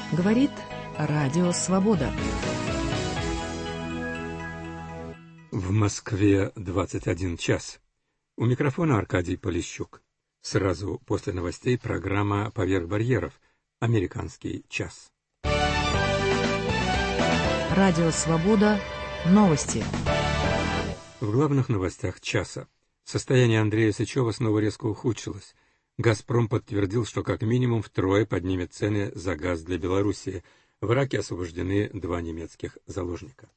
Говорит Радио Свобода. В Москве 21 час. У микрофона Аркадий Полищук. Сразу после новостей программа «Поверх барьеров». Американский час. Радио Свобода. Новости. В главных новостях часа. Состояние Андрея Сычева снова резко ухудшилось. «Газпром» подтвердил, что как минимум втрое поднимет цены за газ для Белоруссии. В Ираке освобождены 2 немецких заложника.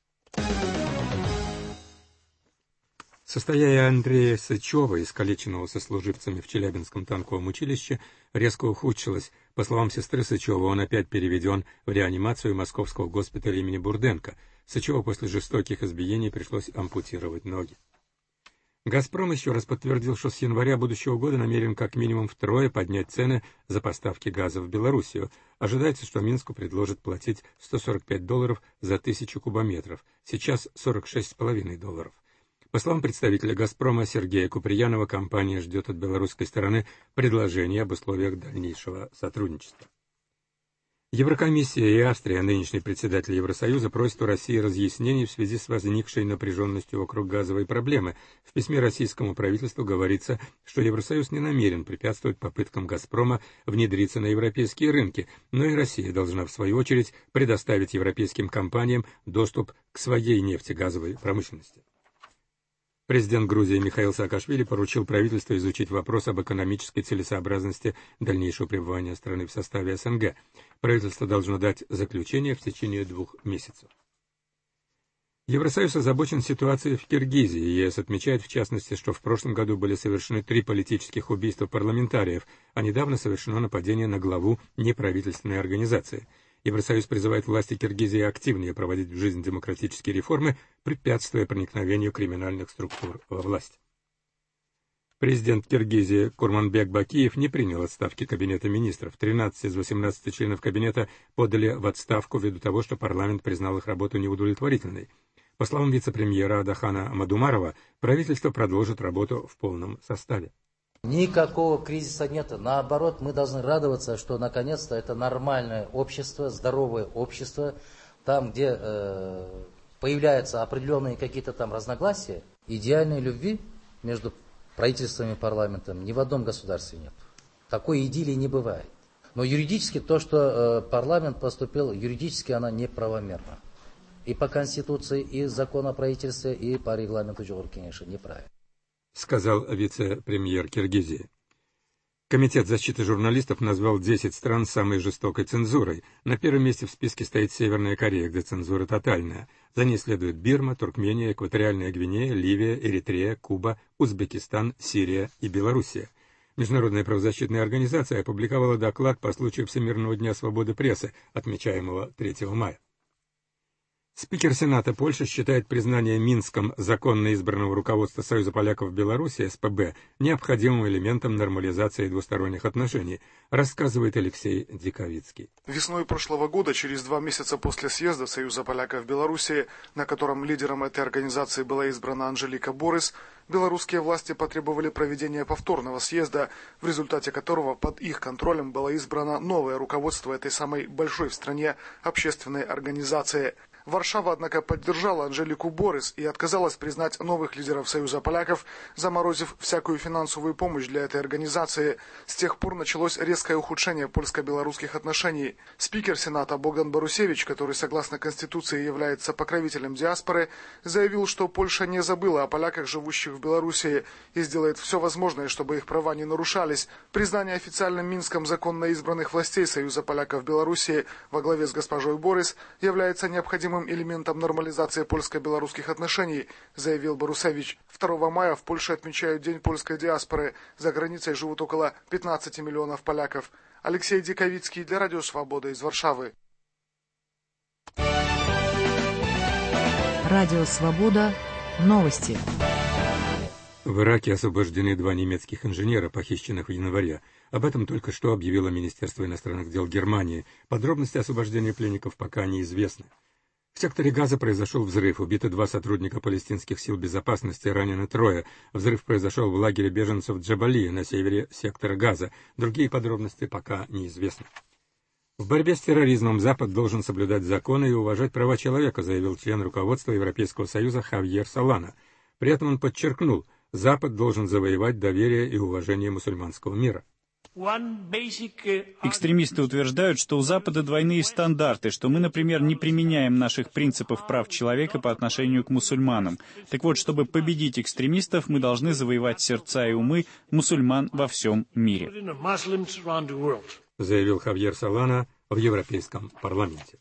Состояние Андрея Сычева, искалеченного сослуживцами в Челябинском танковом училище, резко ухудшилось. По словам сестры Сычева, он опять переведен в реанимацию московского госпиталя имени Бурденко. Сычеву после жестоких избиений пришлось ампутировать ноги. «Газпром» еще раз подтвердил, что с января будущего года намерен как минимум втрое поднять цены за поставки газа в Белоруссию. Ожидается, что Минску предложат платить $145 за 1000 кубометров, сейчас $46,5. По словам представителя «Газпрома» Сергея Куприянова, компания ждет от белорусской стороны предложения об условиях дальнейшего сотрудничества. Еврокомиссия и Австрия, нынешний председатель Евросоюза, просят у России разъяснений в связи с возникшей напряженностью вокруг газовой проблемы. В письме российскому правительству говорится, что Евросоюз не намерен препятствовать попыткам «Газпрома» внедриться на европейские рынки, но и Россия должна, в свою очередь, предоставить европейским компаниям доступ к своей нефтегазовой промышленности. Президент Грузии Михаил Саакашвили поручил правительству изучить вопрос об экономической целесообразности дальнейшего пребывания страны в составе СНГ. Правительство должно дать заключение в течение 2 месяцев. Евросоюз озабочен ситуацией в Киргизии. ЕС отмечает, в частности, что в прошлом году были совершены 3 политических убийства парламентариев, а недавно совершено нападение на главу неправительственной организации. Евросоюз призывает власти Киргизии активнее проводить в жизнь демократические реформы, препятствуя проникновению криминальных структур во власть. Президент Киргизии Курманбек Бакиев не принял отставки Кабинета министров. 13 из 18 членов Кабинета подали в отставку ввиду того, что парламент признал их работу неудовлетворительной. По словам вице-премьера Адахана Мадумарова, правительство продолжит работу в полном составе. Никакого кризиса нет. Наоборот, мы должны радоваться, что наконец-то это нормальное общество, здоровое общество, там, где появляются определенные какие-то там разногласия, идеальной любви между правительством и парламентом ни в одном государстве нет. Такой идиллии не бывает. Но юридически то, что парламент поступил, юридически она неправомерна. И по Конституции, и закон о правительстве, и по регламенту Джохор-Кенеша неправильно. Сказал вице-премьер Киргизии. Комитет защиты журналистов назвал 10 стран самой жестокой цензурой. На первом месте в списке стоит Северная Корея, где цензура тотальная. За ней следуют Бирма, Туркмения, Экваториальная Гвинея, Ливия, Эритрея, Куба, Узбекистан, Сирия и Белоруссия. Международная правозащитная организация опубликовала доклад по случаю Всемирного дня свободы прессы, отмечаемого 3 мая. Спикер Сената Польши считает признание Минском законно избранного руководства Союза поляков в Беларуси, СПБ, необходимым элементом нормализации двусторонних отношений, рассказывает Алексей Диковицкий. Весной прошлого года, через 2 месяца после съезда Союза поляков в Беларуси, на котором лидером этой организации была избрана Анжелика Борис, белорусские власти потребовали проведения повторного съезда, в результате которого под их контролем было избрано новое руководство этой самой большой в стране общественной организации. Варшава, однако, поддержала Анжелику Борис и отказалась признать новых лидеров Союза поляков, заморозив всякую финансовую помощь для этой организации. С тех пор началось резкое ухудшение польско-белорусских отношений. Спикер Сената Богдан Борусевич, который согласно Конституции является покровителем диаспоры, заявил, что Польша не забыла о поляках, живущих в Белоруссии, и сделает все возможное, чтобы их права не нарушались. Признание официальным Минском законно избранных властей Союза поляков в Белоруссии во главе с госпожой Борис является необходимым элементом нормализации польско-белорусских отношений, заявил Борусевич. 2 мая в Польше отмечают День польской диаспоры. За границей живут около 15 миллионов поляков. Алексей Диковицкий для Радио Свобода из Варшавы. Радио Свобода. Новости. В Ираке освобождены 2 немецких инженера, похищенных в январе. Об этом только что объявило Министерство иностранных дел Германии. Подробности освобождения пленников пока неизвестны. В секторе Газа произошел взрыв. Убиты 2 сотрудника палестинских сил безопасности, ранены 3. Взрыв произошел в лагере беженцев Джабалия на севере сектора Газа. Другие подробности пока неизвестны. В борьбе с терроризмом Запад должен соблюдать законы и уважать права человека, заявил член руководства Европейского Союза Хавьер Солана. При этом он подчеркнул, Запад должен завоевать доверие и уважение мусульманского мира. Экстремисты утверждают, что у Запада двойные стандарты, что мы, например, не применяем наших принципов прав человека по отношению к мусульманам. Так вот, чтобы победить экстремистов, мы должны завоевать сердца и умы мусульман во всем мире, заявил Хавьер Солана в Европейском парламенте.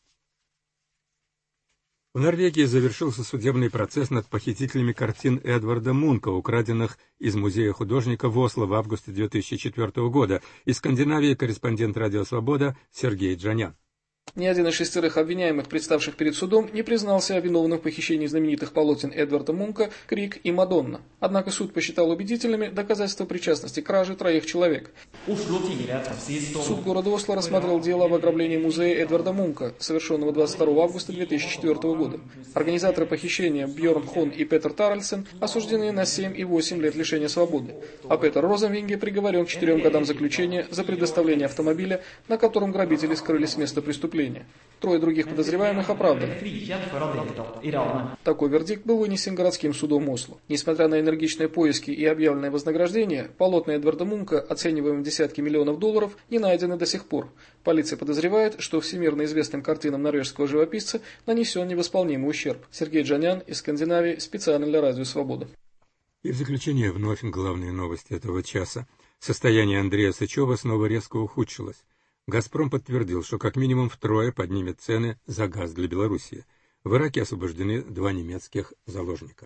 В Норвегии завершился судебный процесс над похитителями картин Эдварда Мунка, украденных из музея художника в Осло в августе 2004 года. Из Скандинавии корреспондент «Радио Свобода» Сергей Джанян. Ни один из 6 обвиняемых, представших перед судом, не признался виновным в похищении знаменитых полотен Эдварда Мунка «Крик» и «Мадонна». Однако суд посчитал убедительными доказательства причастности к краже 3 человек. Суд города Осло рассматривал дело об ограблении музея Эдварда Мунка, совершенного 22 августа 2004 года. Организаторы похищения Бьорн Хон и Петер Таральсен осуждены на 7 и 8 лет лишения свободы, а Петер Розенвинге приговорен к 4 годам заключения за предоставление автомобиля, на котором грабители скрылись с места преступления. 3 других подозреваемых оправданы. Такой вердикт был вынесен городским судом Осло. Несмотря на энергичные поиски и объявленное вознаграждение, полотна Эдварда Мунка, оцениваемые в десятки миллионов долларов, не найдены до сих пор. Полиция подозревает, что всемирно известным картинам норвежского живописца нанесен невосполнимый ущерб. Сергей Джанян из Скандинавии, специально для Радио Свобода. И в заключение вновь главные новости этого часа. Состояние Андрея Сычева снова резко ухудшилось. «Газпром» подтвердил, что как минимум втрое поднимет цены за газ для Белоруссии. В Ираке освобождены 2 немецких заложника.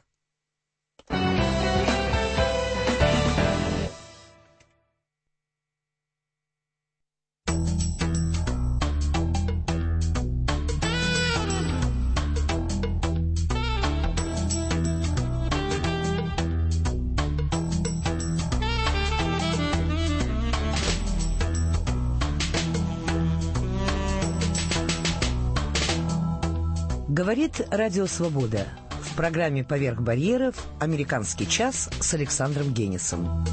Говорит Радио Свобода. В программе «Поверх барьеров» «Американский час» с Александром Генисом.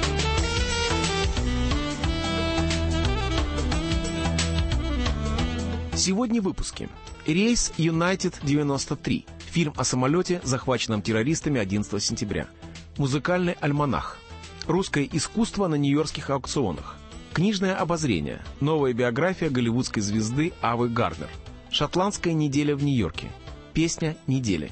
Сегодня в выпуске. Рейс United 93. Фильм о самолете, захваченном террористами 11 сентября. Музыкальный альманах. Русское искусство на нью-йоркских аукционах. Книжное обозрение. Новая биография голливудской звезды Авы Гарднер. Шотландская неделя в Нью-Йорке. Песня недели.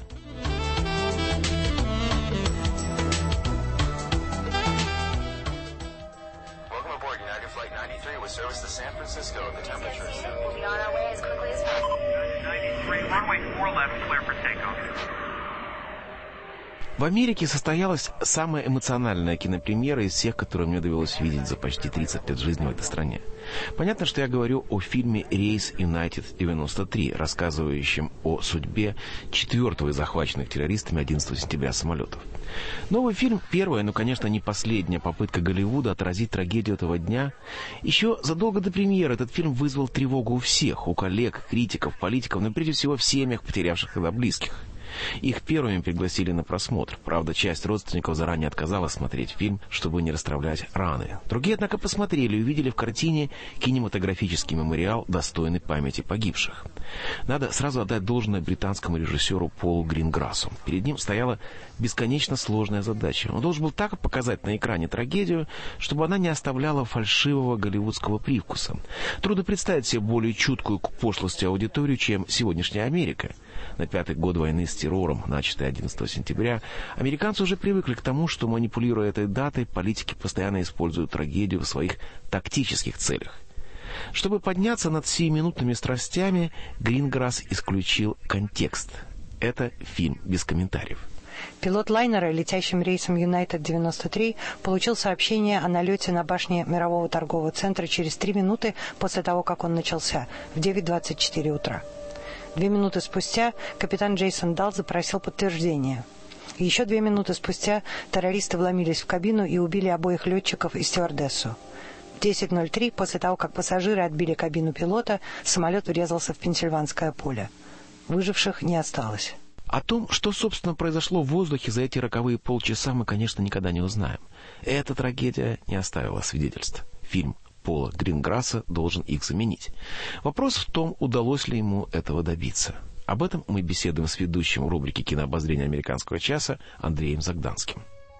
В Америке состоялась самая эмоциональная кинопремьера из всех, которые мне довелось видеть за почти 30 лет жизни в этой стране. Понятно, что я говорю о фильме «Рейс United 93», рассказывающем о судьбе 4-го из захваченных террористами 11 сентября самолетов. Новый фильм — первая, но, конечно, не последняя попытка Голливуда отразить трагедию этого дня. Еще задолго до премьеры этот фильм вызвал тревогу у всех, у коллег, критиков, политиков, но прежде всего в семьях, потерявших тогда близких. Их первыми пригласили на просмотр. Правда, часть родственников заранее отказалась смотреть фильм, чтобы не расстраивать раны. Другие, однако, посмотрели и увидели в картине кинематографический мемориал, достойный памяти погибших. Надо сразу отдать должное британскому режиссеру Полу Гринграссу. Перед ним стояла бесконечно сложная задача. Он должен был так показать на экране трагедию, чтобы она не оставляла фальшивого голливудского привкуса. Трудно представить себе более чуткую к пошлости аудиторию, чем сегодняшняя Америка. На 5-й год войны с террором, начатой 11 сентября, американцы уже привыкли к тому, что, манипулируя этой датой, политики постоянно используют трагедию в своих тактических целях. Чтобы подняться над сиюминутными страстями, Гринграсс исключил контекст. Это фильм без комментариев. Пилот лайнера, летящим рейсом United 93, получил сообщение о налете на башне Мирового торгового центра через 3 минуты после того, как он начался, в 9:24 утра. 2 минуты спустя капитан Джейсон Далл запросил подтверждение. Еще 2 минуты спустя террористы вломились в кабину и убили обоих летчиков и стюардессу. В 10:03, после того, как пассажиры отбили кабину пилота, самолет врезался в Пенсильванское поле. Выживших не осталось. О том, что, собственно, произошло в воздухе за эти роковые полчаса, мы, конечно, никогда не узнаем. Эта трагедия не оставила свидетельств. Фильм Пола Гринграсса должен их заменить. Вопрос в том, удалось ли ему этого добиться. Об этом мы беседуем с ведущим рубрики «Кинообозрение американского часа» Андреем Загданским.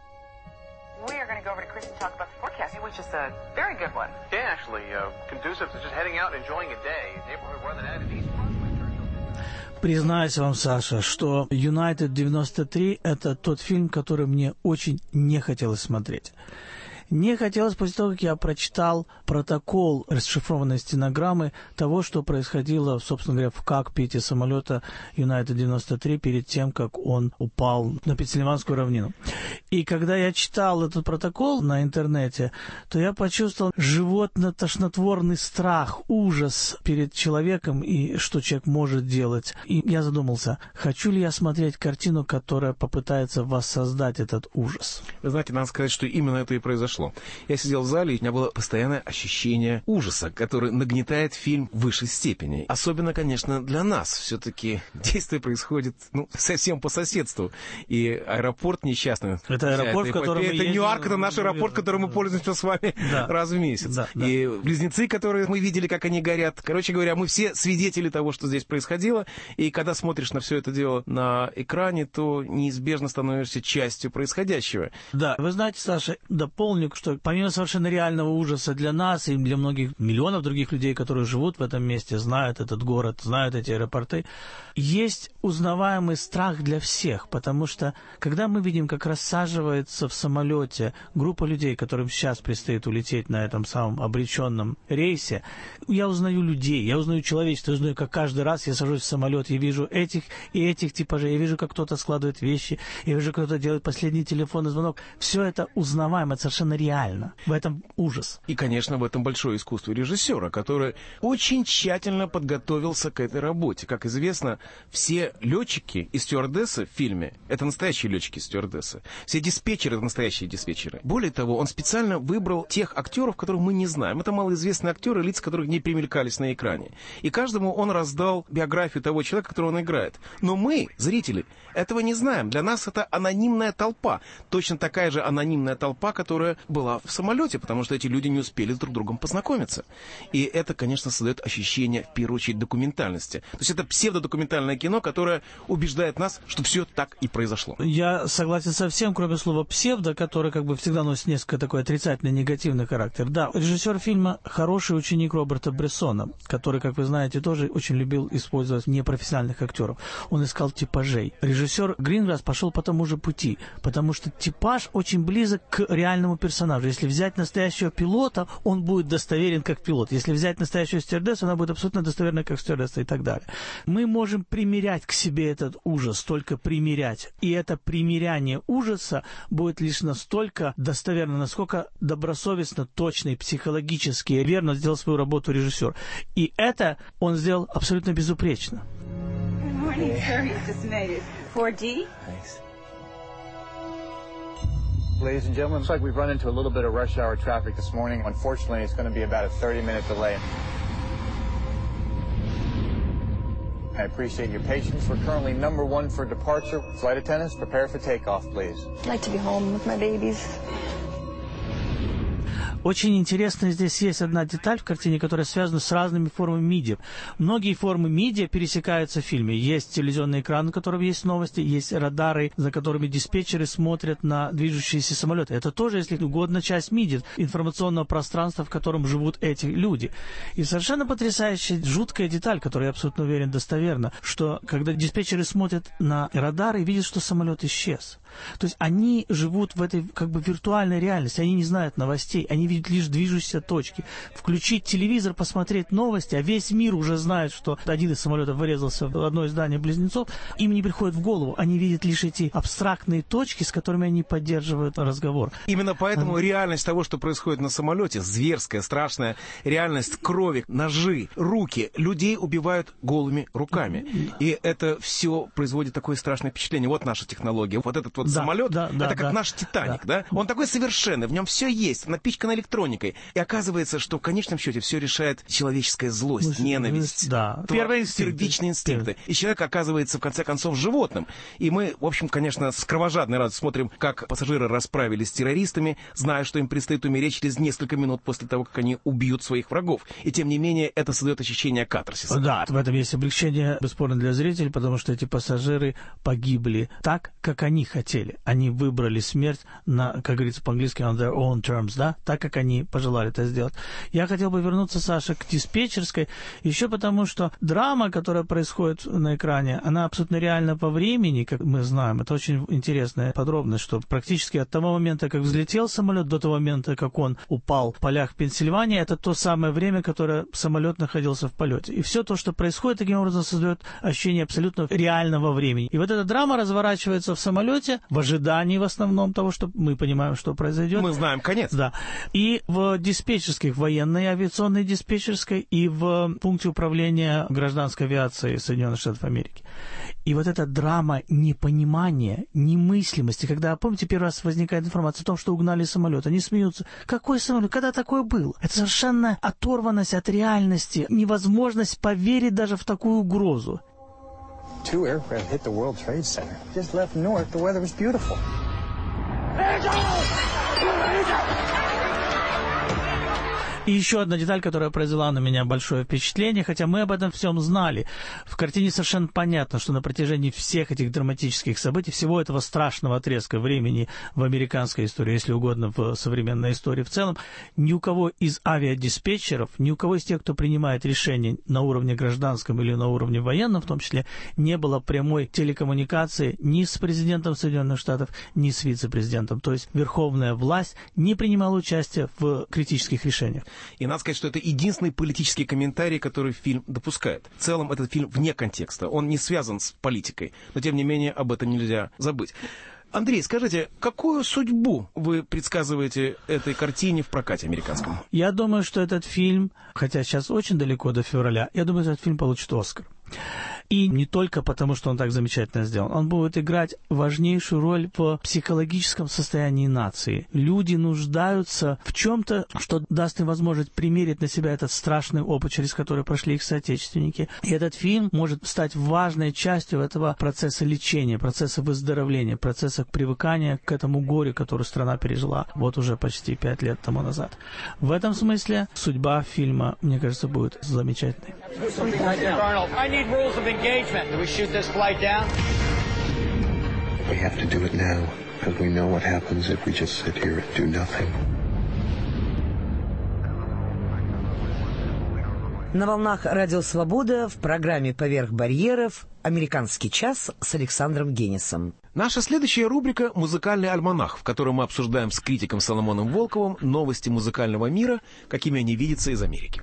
Признаюсь вам, Саша, что «United 93» — это тот фильм, который мне очень не хотелось смотреть. Не хотелось после того, как я прочитал протокол расшифрованной стенограммы того, что происходило, собственно говоря, в кокпите самолета United 93 перед тем, как он упал на Пенсильванскую равнину. И когда я читал этот протокол на интернете, то я почувствовал животно-тошнотворный страх, ужас перед человеком и что человек может делать. И я задумался, хочу ли я смотреть картину, которая попытается воссоздать этот ужас. Вы знаете, надо сказать, что именно это и произошло. Я сидел в зале, и у меня было постоянное ощущение ужаса, который нагнетает фильм в высшей степени. Особенно, конечно, для нас. Все-таки действие происходит совсем по соседству. И аэропорт несчастный. Это аэропорт, в котором мы ездим. Это Ньюарк, это наш аэропорт, которым мы пользуемся с вами раз в месяц. Да. И близнецы, которые мы видели, как они горят. Короче говоря, мы все свидетели того, что здесь происходило. И когда смотришь на все это дело на экране, то неизбежно становишься частью происходящего. Да, вы знаете, Саша, дополню, что помимо совершенно реального ужаса для нас и для многих миллионов других людей, которые живут в этом месте, знают этот город, знают эти аэропорты, есть узнаваемый страх для всех, потому что когда мы видим, как рассаживается в самолете группа людей, которым сейчас предстоит улететь на этом самом обреченном рейсе, я узнаю людей, я узнаю человечество, я узнаю, как каждый раз я сажусь в самолет, я вижу этих и этих типажей, я вижу, как кто-то складывает вещи, я вижу, как кто-то делает последний телефонный звонок. Все это узнаваемо, это совершенно реально. В этом ужас. И, конечно, в этом большое искусство режиссера, который очень тщательно подготовился к этой работе. Как известно, все летчики и стюардессы в фильме — это настоящие летчики и стюардессы. Все диспетчеры — это настоящие диспетчеры. Более того, он специально выбрал тех актеров, которых мы не знаем. Это малоизвестные актеры, лица которых не примелькались на экране. И каждому он раздал биографию того человека, которого он играет. Но мы, зрители, этого не знаем. Для нас это анонимная толпа. Точно такая же анонимная толпа, которая была в самолете, потому что эти люди не успели друг с другом познакомиться. И это, конечно, создает ощущение, в первую очередь, документальности. То есть это псевдодокументальное кино, которое убеждает нас, что все так и произошло. Я согласен со всем, кроме слова «псевдо», которое как бы всегда носит несколько такой отрицательный, негативный характер. Да, режиссер фильма — хороший ученик Роберта Брессона, который, как вы знаете, тоже очень любил использовать непрофессиональных актеров. Он искал типажей. Режиссер Гринграсс пошел по тому же пути, потому что типаж очень близок к реальному персонажу. Если взять настоящего пилота, он будет достоверен как пилот. Если взять настоящую стюардессу, она будет абсолютно достоверна как стюардесса и так далее. Мы можем примерять к себе этот ужас, только примерять. И это примеряние ужаса будет лишь настолько достоверно, насколько добросовестно, точно и психологически верно сделал свою работу режиссер. И это он сделал абсолютно безупречно. Ladies and gentlemen, looks like we've run into a little bit of rush hour traffic this morning. Unfortunately, it's going to be about a 30-minute delay. I appreciate your patience. We're currently number 1 for departure. Flight attendants, prepare for takeoff, please. I'd like to be home with my babies. Очень интересно, здесь есть одна деталь в картине, которая связана с разными формами медиа. Многие формы медиа пересекаются в фильме. Есть телевизионный экран, на котором есть новости, есть радары, за которыми диспетчеры смотрят на движущиеся самолеты. Это тоже, если угодно, часть медиа, информационного пространства, в котором живут эти люди. И совершенно потрясающая, жуткая деталь, которая, я абсолютно уверен, достоверна, что когда диспетчеры смотрят на радары и видят, что самолет исчез. То есть они живут в этой как бы виртуальной реальности, они не знают новостей, они видят лишь движущиеся точки. Включить телевизор, посмотреть новости, а весь мир уже знает, что один из самолетов вырезался в одно из зданий близнецов, им не приходит в голову, они видят лишь эти абстрактные точки, с которыми они поддерживают разговор. Именно поэтому реальность того, что происходит на самолете, зверская, страшная реальность крови, ножи, руки, людей убивают голыми руками. И это все производит такое страшное впечатление. Вот наша технология, вот этот вот самолет, это как наш «Титаник», да? Он такой совершенный, в нем все есть, напичкано электроникой. И оказывается, что в конечном счете все решает человеческая злость, ненависть. Да. Первые инстинкты. Первичные инстинкты. И человек оказывается, в конце концов, животным. И мы, в общем, конечно, с кровожадной радостью смотрим, как пассажиры расправились с террористами, зная, что им предстоит умереть через несколько минут после того, как они убьют своих врагов. И тем не менее, это создает ощущение катарсиса. Да, в этом есть облегчение, бесспорно, для зрителей, потому что эти пассажиры погибли так, как они хотели. Они выбрали смерть на, как говорится по-английски, on their own terms, да, так, как они пожелали это сделать. Я хотел бы вернуться, Саша, к диспетчерской, еще потому, что драма, которая происходит на экране, она абсолютно реальна по времени, как мы знаем. Это очень интересная подробность, что практически от того момента, как взлетел самолет, до того момента, как он упал в полях Пенсильвании, это то самое время, которое самолет находился в полете. И все то, что происходит, таким образом создает ощущение абсолютно реального времени. И вот эта драма разворачивается в самолете, в ожидании в основном того, что мы понимаем, что произойдет. Мы знаем конец. Да. И в диспетчерской, в военной авиационной диспетчерской, и в пункте управления гражданской авиации Соединенных Штатов Америки. И вот эта драма непонимания, немыслимости, когда, помните, первый раз возникает информация о том, что угнали самолет, они смеются. Какой самолет? Когда такое было? Это совершенно оторванность от реальности, невозможность поверить даже в такую угрозу. Two aircraft hit the World Trade Center. Just left north, the weather was beautiful. И еще одна деталь, которая произвела на меня большое впечатление, хотя мы об этом всем знали. В картине совершенно понятно, что на протяжении всех этих драматических событий, всего этого страшного отрезка времени в американской истории, если угодно, в современной истории в целом, ни у кого из авиадиспетчеров, ни у кого из тех, кто принимает решения на уровне гражданском или на уровне военном, в том числе, не было прямой телекоммуникации ни с президентом Соединенных Штатов, ни с вице-президентом. То есть верховная власть не принимала участия в критических решениях. И надо сказать, что это единственный политический комментарий, который фильм допускает. В целом, этот фильм вне контекста. Он не связан с политикой. Но, тем не менее, об этом нельзя забыть. Андрей, скажите, какую судьбу вы предсказываете этой картине в прокате американском? Я думаю, что этот фильм, хотя сейчас очень далеко до февраля, я думаю, этот фильм получит «Оскар». И не только потому, что он так замечательно сделан. Он будет играть важнейшую роль в психологическом состоянии нации. Люди нуждаются в чем-то, что даст им возможность примерить на себя этот страшный опыт, через который прошли их соотечественники. И этот фильм может стать важной частью этого процесса лечения, процесса выздоровления, процесса привыкания к этому горю, которое страна пережила вот уже почти 5 лет тому назад. В этом смысле судьба фильма, мне кажется, будет замечательной. Engagement. Do we shoot this flight down? We have to do it now, because we know what happens if we just sit here and do nothing. На волнах «Радио Свобода» в программе «Поверх барьеров» «Американский час» с Александром Генисом. Наша следующая рубрика «Музыкальный альманах», в которой мы обсуждаем с критиком Соломоном Волковым новости музыкального мира, какими они видятся из Америки.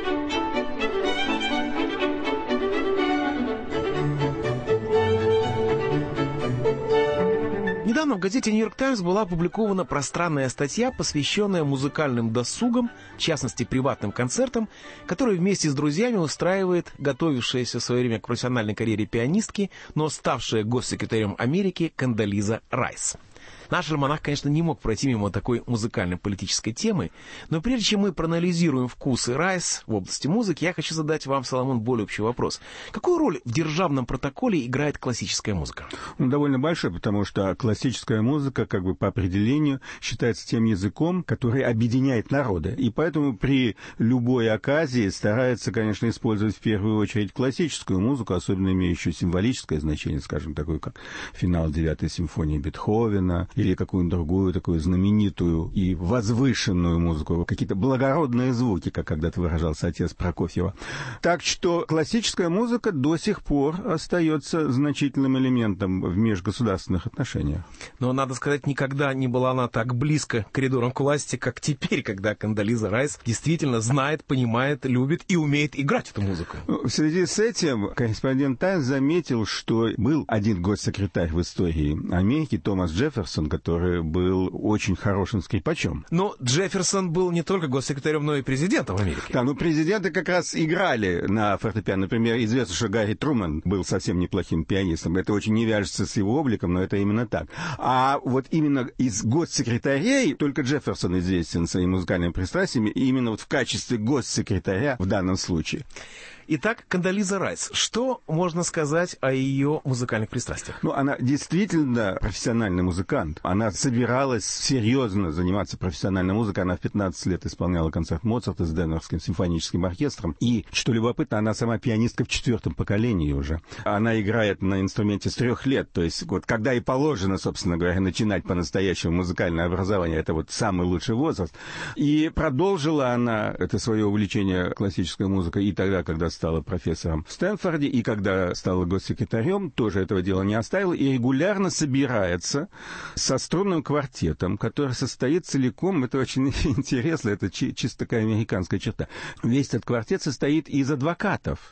Недавно в газете «Нью-Йорк Таймс» была опубликована пространная статья, посвященная музыкальным досугам, в частности, приватным концертам, которые вместе с друзьями устраивает готовившаяся в свое время к профессиональной карьере пианистки, но ставшая госсекретарем Америки Кондолиза Райс. Наш альманах, конечно, не мог пройти мимо такой музыкально-политической темы, но прежде чем мы проанализируем вкусы Райс в области музыки, я хочу задать вам, Соломон, более общий вопрос. Какую роль в державном протоколе играет классическая музыка? Довольно большой, потому что классическая музыка, как бы по определению, считается тем языком, который объединяет народы. И поэтому при любой оказии старается, конечно, использовать в первую очередь классическую музыку, особенно имеющую символическое значение, скажем, такое как финал 9-й симфонии Бетховена, или какую-нибудь другую такую знаменитую и возвышенную музыку, какие-то благородные звуки, как когда-то выражался отец Прокофьева. Так что классическая музыка до сих пор остается значительным элементом в межгосударственных отношениях. Но, надо сказать, никогда не была она так близко к коридорам к власти, как теперь, когда Кондолиза Райс действительно знает, понимает, любит и умеет играть эту музыку. В связи с этим корреспондент «Таймс» заметил, что был один госсекретарь в истории Америки, Томас Джефферсон, Джефферсон, который был очень хорошим скрипачом. Но Джефферсон был не только госсекретарем, но и президентом Америки. Да, ну президенты как раз играли на фортепиано. Например, известно, что Гарри Трумэн был совсем неплохим пианистом. Это очень не вяжется с его обликом, но это именно так. А вот именно из госсекретарей только Джефферсон известен своими музыкальными пристрастиями, и именно вот в качестве госсекретаря в данном случае. Итак, Кондолиза Райс. Что можно сказать о ее музыкальных пристрастиях? Ну, она действительно профессиональный музыкант. Она собиралась серьезно заниматься профессиональной музыкой. Она в 15 лет исполняла концерт Моцарта с Денверским симфоническим оркестром. И, что любопытно, она сама пианистка в 4-м поколении уже. Она играет на инструменте с 3 лет. То есть, вот когда и положено, собственно говоря, начинать по-настоящему музыкальное образование, это вот самый лучший возраст. И продолжила она это свое увлечение классической музыкой и тогда, когда стала профессором в Стэнфорде, и когда стала госсекретарем, тоже этого дела не оставила, и регулярно собирается со струнным квартетом, который состоит целиком, это очень интересно, это чисто такая американская черта. Весь этот квартет состоит из адвокатов,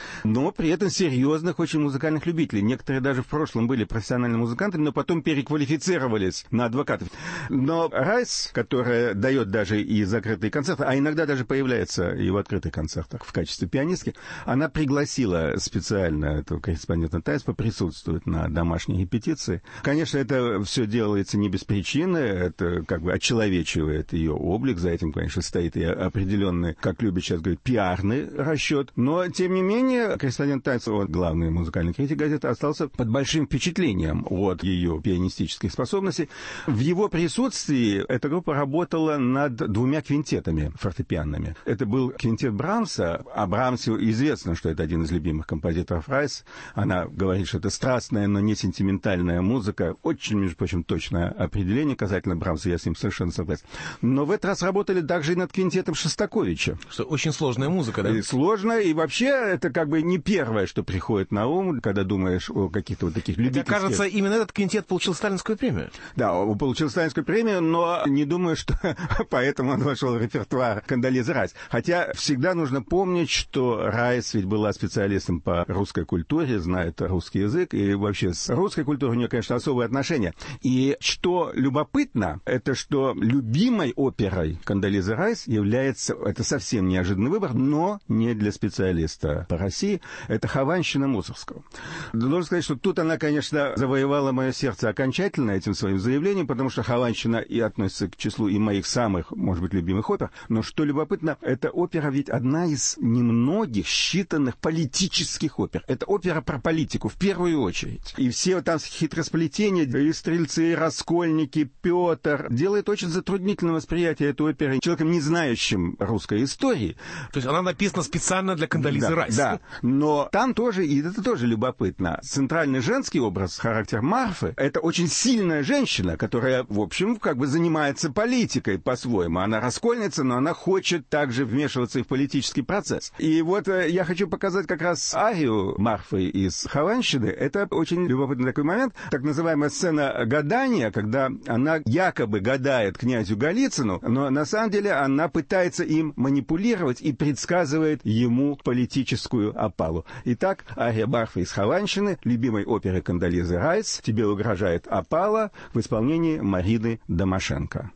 но при этом серьезных очень музыкальных любителей. Некоторые даже в прошлом были профессиональными музыкантами, но потом переквалифицировались на адвокатов. Но Райс, которая дает даже и закрытые концерты, а иногда даже появляется и в открытых концертах в качестве пианистки, она пригласила специально этого корреспондента «Таймс» поприсутствовать на домашней репетиции. Конечно, это все делается не без причины, это как бы очеловечивает ее облик, за этим, конечно, стоит и определенный, как любят сейчас говорить, пиарный расчет. Но, тем не менее, корреспондент «Таймс», главный музыкальный критик газеты, остался под большим впечатлением от ее пианистических способностей. В его присутствии эта группа работала над 2 квинтетами фортепианными. Это был квинтет Брамса, а Брамсу известно, что это один из любимых композиторов Райс. Она говорит, что это страстная, но не сентиментальная музыка. Очень, между прочим, точное определение касательно Брамса, я с ним совершенно согласен. Но в этот раз работали также и над квинтетом Шостаковича. Что очень сложная музыка, да? И сложная, и вообще это как бы не первое, что приходит на ум, когда думаешь о каких-то вот таких любительских... Мне кажется, именно этот квинтет получил сталинскую премию. Да, он получил сталинскую премию, но не думаю, что поэтому он вошел в репертуар Кондолизы Райс. Хотя всегда нужно помнить, что Райс ведь была специалистом по русской культуре, знает русский язык, и вообще с русской культурой у нее, конечно, особые отношения. И что любопытно, это что любимой оперой Кондолизы Райс является, это совсем неожиданный выбор, но не для специалиста по России, это «Хованщина» Мусоргского. Должен сказать, что тут она, конечно, завоевала мое сердце окончательно этим своим заявлением, потому что «Хованщина» и относится к числу и моих самых, может быть, любимых опер, но что любопытно, эта опера ведь одна из немногих считанных политических опер. Это опера про политику, в первую очередь. И все там хитросплетения, и стрельцы, и раскольники, Петр, делает очень затруднительное восприятие этой оперы человеком, не знающим русской истории. То есть она написана специально для Кондолизы Райс. Да, но там тоже, и это тоже любопытно, центральный женский образ, характер Марфы, это очень сильная женщина, которая, в общем, как бы занимается политикой по-своему. Она раскольница, но она хочет также вмешиваться и в политический процесс. И вот я хочу показать как раз арию Марфы из «Хованщины». Это очень любопытный такой момент. Так называемая сцена гадания, когда она якобы гадает князю Голицыну, но на самом деле она пытается им манипулировать и предсказывает ему политическую опалу. Итак, ария Марфы из «Хованщины», любимой оперы Кондолизы Райс, «Тебе угрожает опала» в исполнении Марины Домашенко.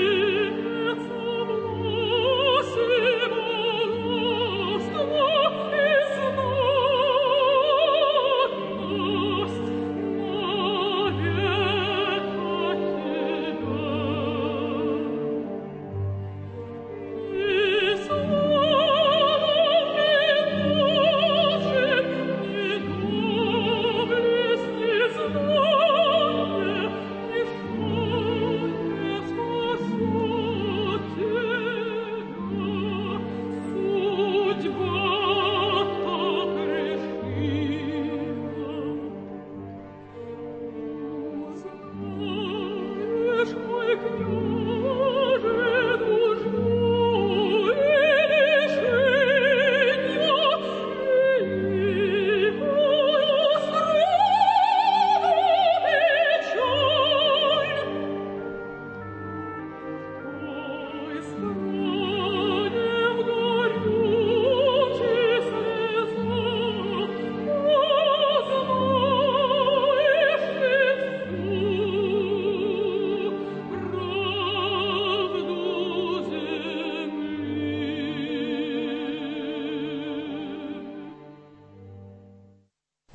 Oh,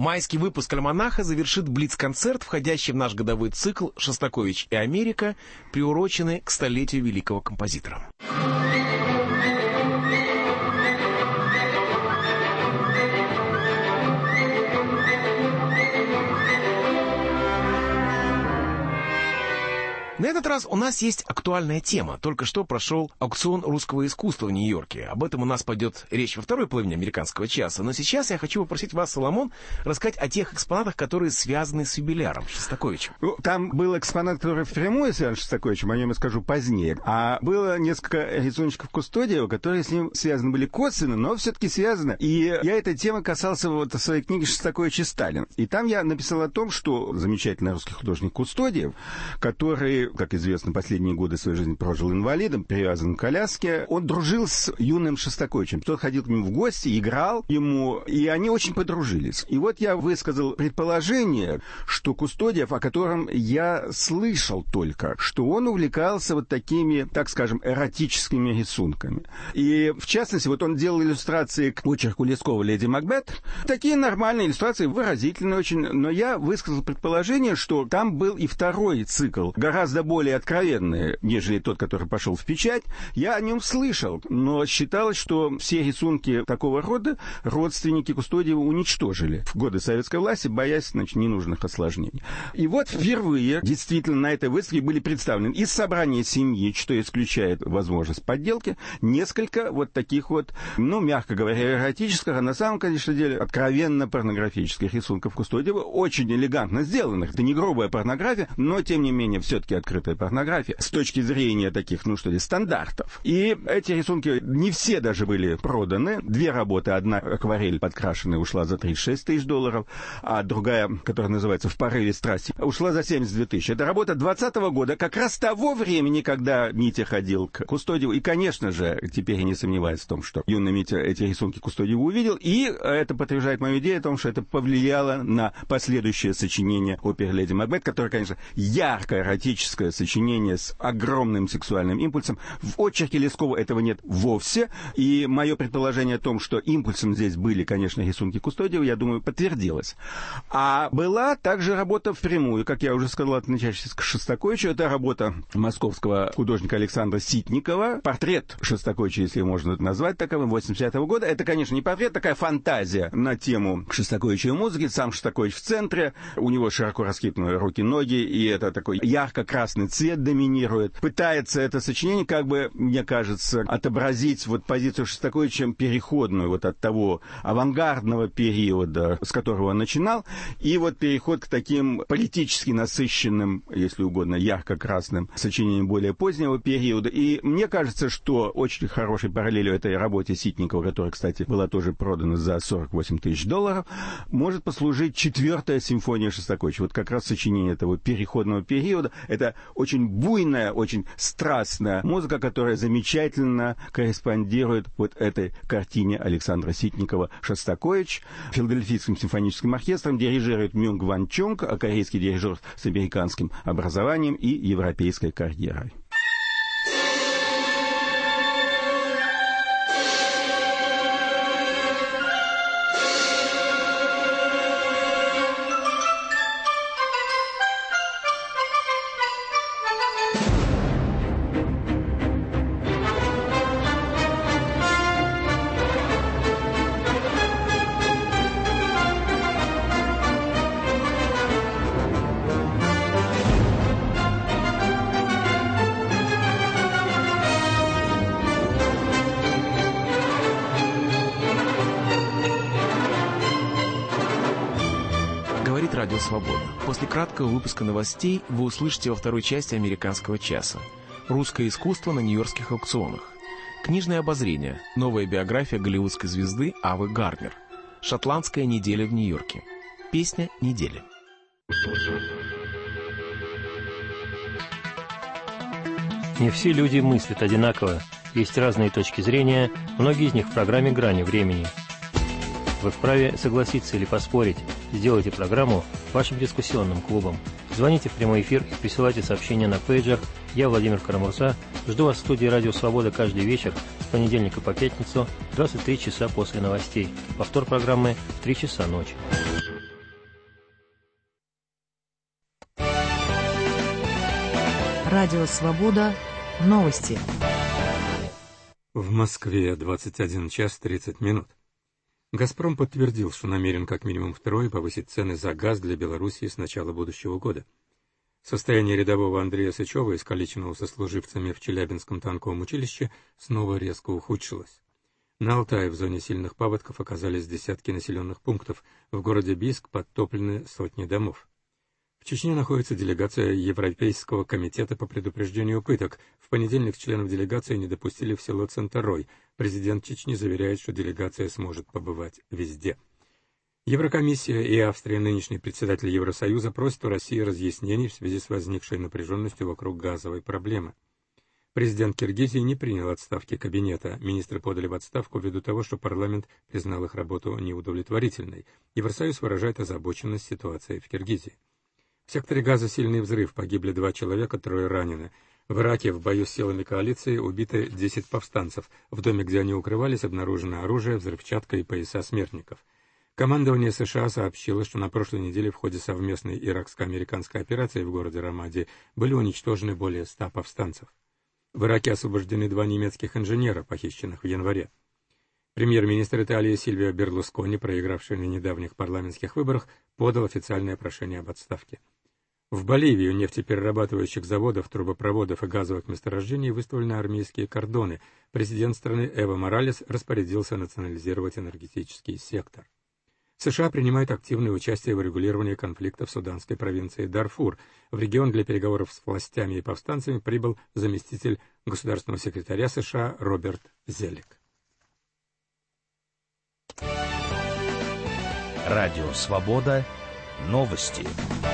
Майский выпуск «Альманаха» завершит блиц-концерт, входящий в наш годовой цикл «Шостакович и Америка», приуроченный к столетию великого композитора. На этот раз у нас есть актуальная тема. Только что прошел аукцион русского искусства в Нью-Йорке. Об этом у нас пойдет речь во второй половине американского часа. Но сейчас я хочу попросить вас, Соломон, рассказать о тех экспонатах, которые связаны с юбиляром Шостаковичем. Там был экспонат, который впрямую связан с Шостаковичем, о нем я скажу позднее. А было несколько рисуночков Кустодиева, которые с ним связаны были косвенно, но все-таки связаны. И я этой темы касался вот в своей книге «Шостакович и Сталин». И там я написал о том, что замечательный русский художник Кустодиев, который, как известно, последние годы своей жизни прожил инвалидом, привязан к коляске. Он дружил с юным Шостаковичем. Тот ходил к нему в гости, играл ему, и они очень подружились. И вот я высказал предположение, что Кустодиев, о котором я слышал только, что он увлекался вот такими, так скажем, эротическими рисунками. И, в частности, вот он делал иллюстрации к очерку Лескова «Леди Макбет». Такие нормальные иллюстрации, выразительные очень, но я высказал предположение, что там был и второй цикл, гораздо более откровенный, нежели тот, который пошел в печать. Я о нем слышал, но считалось, что все рисунки такого рода родственники Кустодиева уничтожили в годы советской власти, боясь, значит, ненужных осложнений. И вот впервые действительно на этой выставке были представлены из собрания семьи, что исключает возможность подделки, несколько вот таких вот, ну, мягко говоря, эротических, а на самом, конечно, деле, откровенно порнографических рисунков Кустодиева, очень элегантно сделанных. Это не грубая порнография, но, тем не менее, все-таки открытая порнография с точки зрения таких, ну что ли, стандартов. И эти рисунки не все даже были проданы. Две работы, одна акварель подкрашенная ушла за $36 тысяч, а другая, которая называется «В порыве страсти», ушла за 72 тысячи. Это работа 20-го года, как раз того времени, когда Митя ходил к Кустодиеву. И, конечно же, теперь я не сомневаюсь в том, что юный Митя эти рисунки Кустодиева увидел, и это подтверждает мою идею о том, что это повлияло на последующее сочинение оперы «Леди Макбет», которое, конечно, ярко эротическое сочинение с огромным сексуальным импульсом. В очерке Лескова этого нет вовсе, и мое предположение о том, что импульсом здесь были, конечно, рисунки Кустодиева, я думаю, подтвердилось. А была также работа впрямую, как я уже сказал, относящаяся к Шостаковичу. Это работа московского художника Александра Ситникова. Портрет Шостаковича, если можно это назвать таковым, 85-го года. Это, конечно, не портрет, такая фантазия на тему Шостаковича и музыки. Сам Шостакович в центре, у него широко раскинутые руки-ноги, и это такой ярко-красный цвет доминирует. Пытается это сочинение, как бы, мне кажется, отобразить вот позицию Шостаковича переходную вот от того авангардного периода, с которого он начинал, и вот переход к таким политически насыщенным, если угодно, ярко-красным сочинениям более позднего периода. И мне кажется, что очень хорошей параллелью этой работе Ситникова, которая, кстати, была тоже продана за $48 тысяч, может послужить 4-я симфония Шостаковича. Вот как раз сочинение этого переходного периода. Это очень буйная, очень страстная музыка, которая замечательно корреспондирует вот этой картине Александра Ситникова «Шостакович». Филадельфийским симфоническим оркестром дирижирует Мюнг Ван Чунг, корейский дирижер с американским образованием и европейской карьерой. Радио Свобода. После краткого выпуска новостей вы услышите во второй части американского часа «Русское искусство на нью-йоркских аукционах», книжное обозрение, новая биография голливудской звезды Авы Гарднер, шотландская неделя в Нью-Йорке, песня недели. Не все люди мыслят одинаково, есть разные точки зрения, многие из них в программе «Грани времени». Вы вправе согласиться или поспорить. Сделайте программу вашим дискуссионным клубом. Звоните в прямой эфир и присылайте сообщения на пейджер. Я, Владимир Карамурса, жду вас в студии «Радио Свобода» каждый вечер с понедельника по пятницу, 23 часа после новостей. Повтор программы в 3 часа ночи. Радио «Свобода». Новости. В Москве 21 час 30 минут. «Газпром» подтвердил, что намерен как минимум втрое повысить цены за газ для Белоруссии с начала будущего года. Состояние рядового Андрея Сычева, искалеченного сослуживцами в Челябинском танковом училище, снова резко ухудшилось. На Алтае в зоне сильных паводков оказались десятки населенных пунктов. В городе Бийск подтоплены сотни домов. В Чечне находится делегация Европейского комитета по предупреждению пыток. В понедельник членов делегации не допустили в село Центарой. Президент Чечни заверяет, что делегация сможет побывать везде. Еврокомиссия и Австрия, нынешний председатель Евросоюза, просят у России разъяснений в связи с возникшей напряженностью вокруг газовой проблемы. Президент Киргизии не принял отставки кабинета. Министры подали в отставку ввиду того, что парламент признал их работу неудовлетворительной. Евросоюз выражает озабоченность ситуацией в Киргизии. В секторе Газа сильный взрыв. Погибли 2 человека, 3 ранены. В Ираке в бою с силами коалиции убиты 10 повстанцев. В доме, где они укрывались, обнаружено оружие, взрывчатка и пояса смертников. Командование США сообщило, что на прошлой неделе в ходе совместной иракско-американской операции в городе Рамади были уничтожены более 100 повстанцев. В Ираке освобождены 2 немецких инженера, похищенных в январе. Премьер-министр Италии Сильвио Берлускони, проигравший на недавних парламентских выборах, подал официальное прошение об отставке. В Боливии у нефтеперерабатывающих заводов, трубопроводов и газовых месторождений выставлены армейские кордоны. Президент страны Эво Моралес распорядился национализировать энергетический сектор. США принимают активное участие в регулировании конфликта в суданской провинции Дарфур. В регион для переговоров с властями и повстанцами прибыл заместитель государственного секретаря США Роберт Зелик. Радио «Свобода». Новости.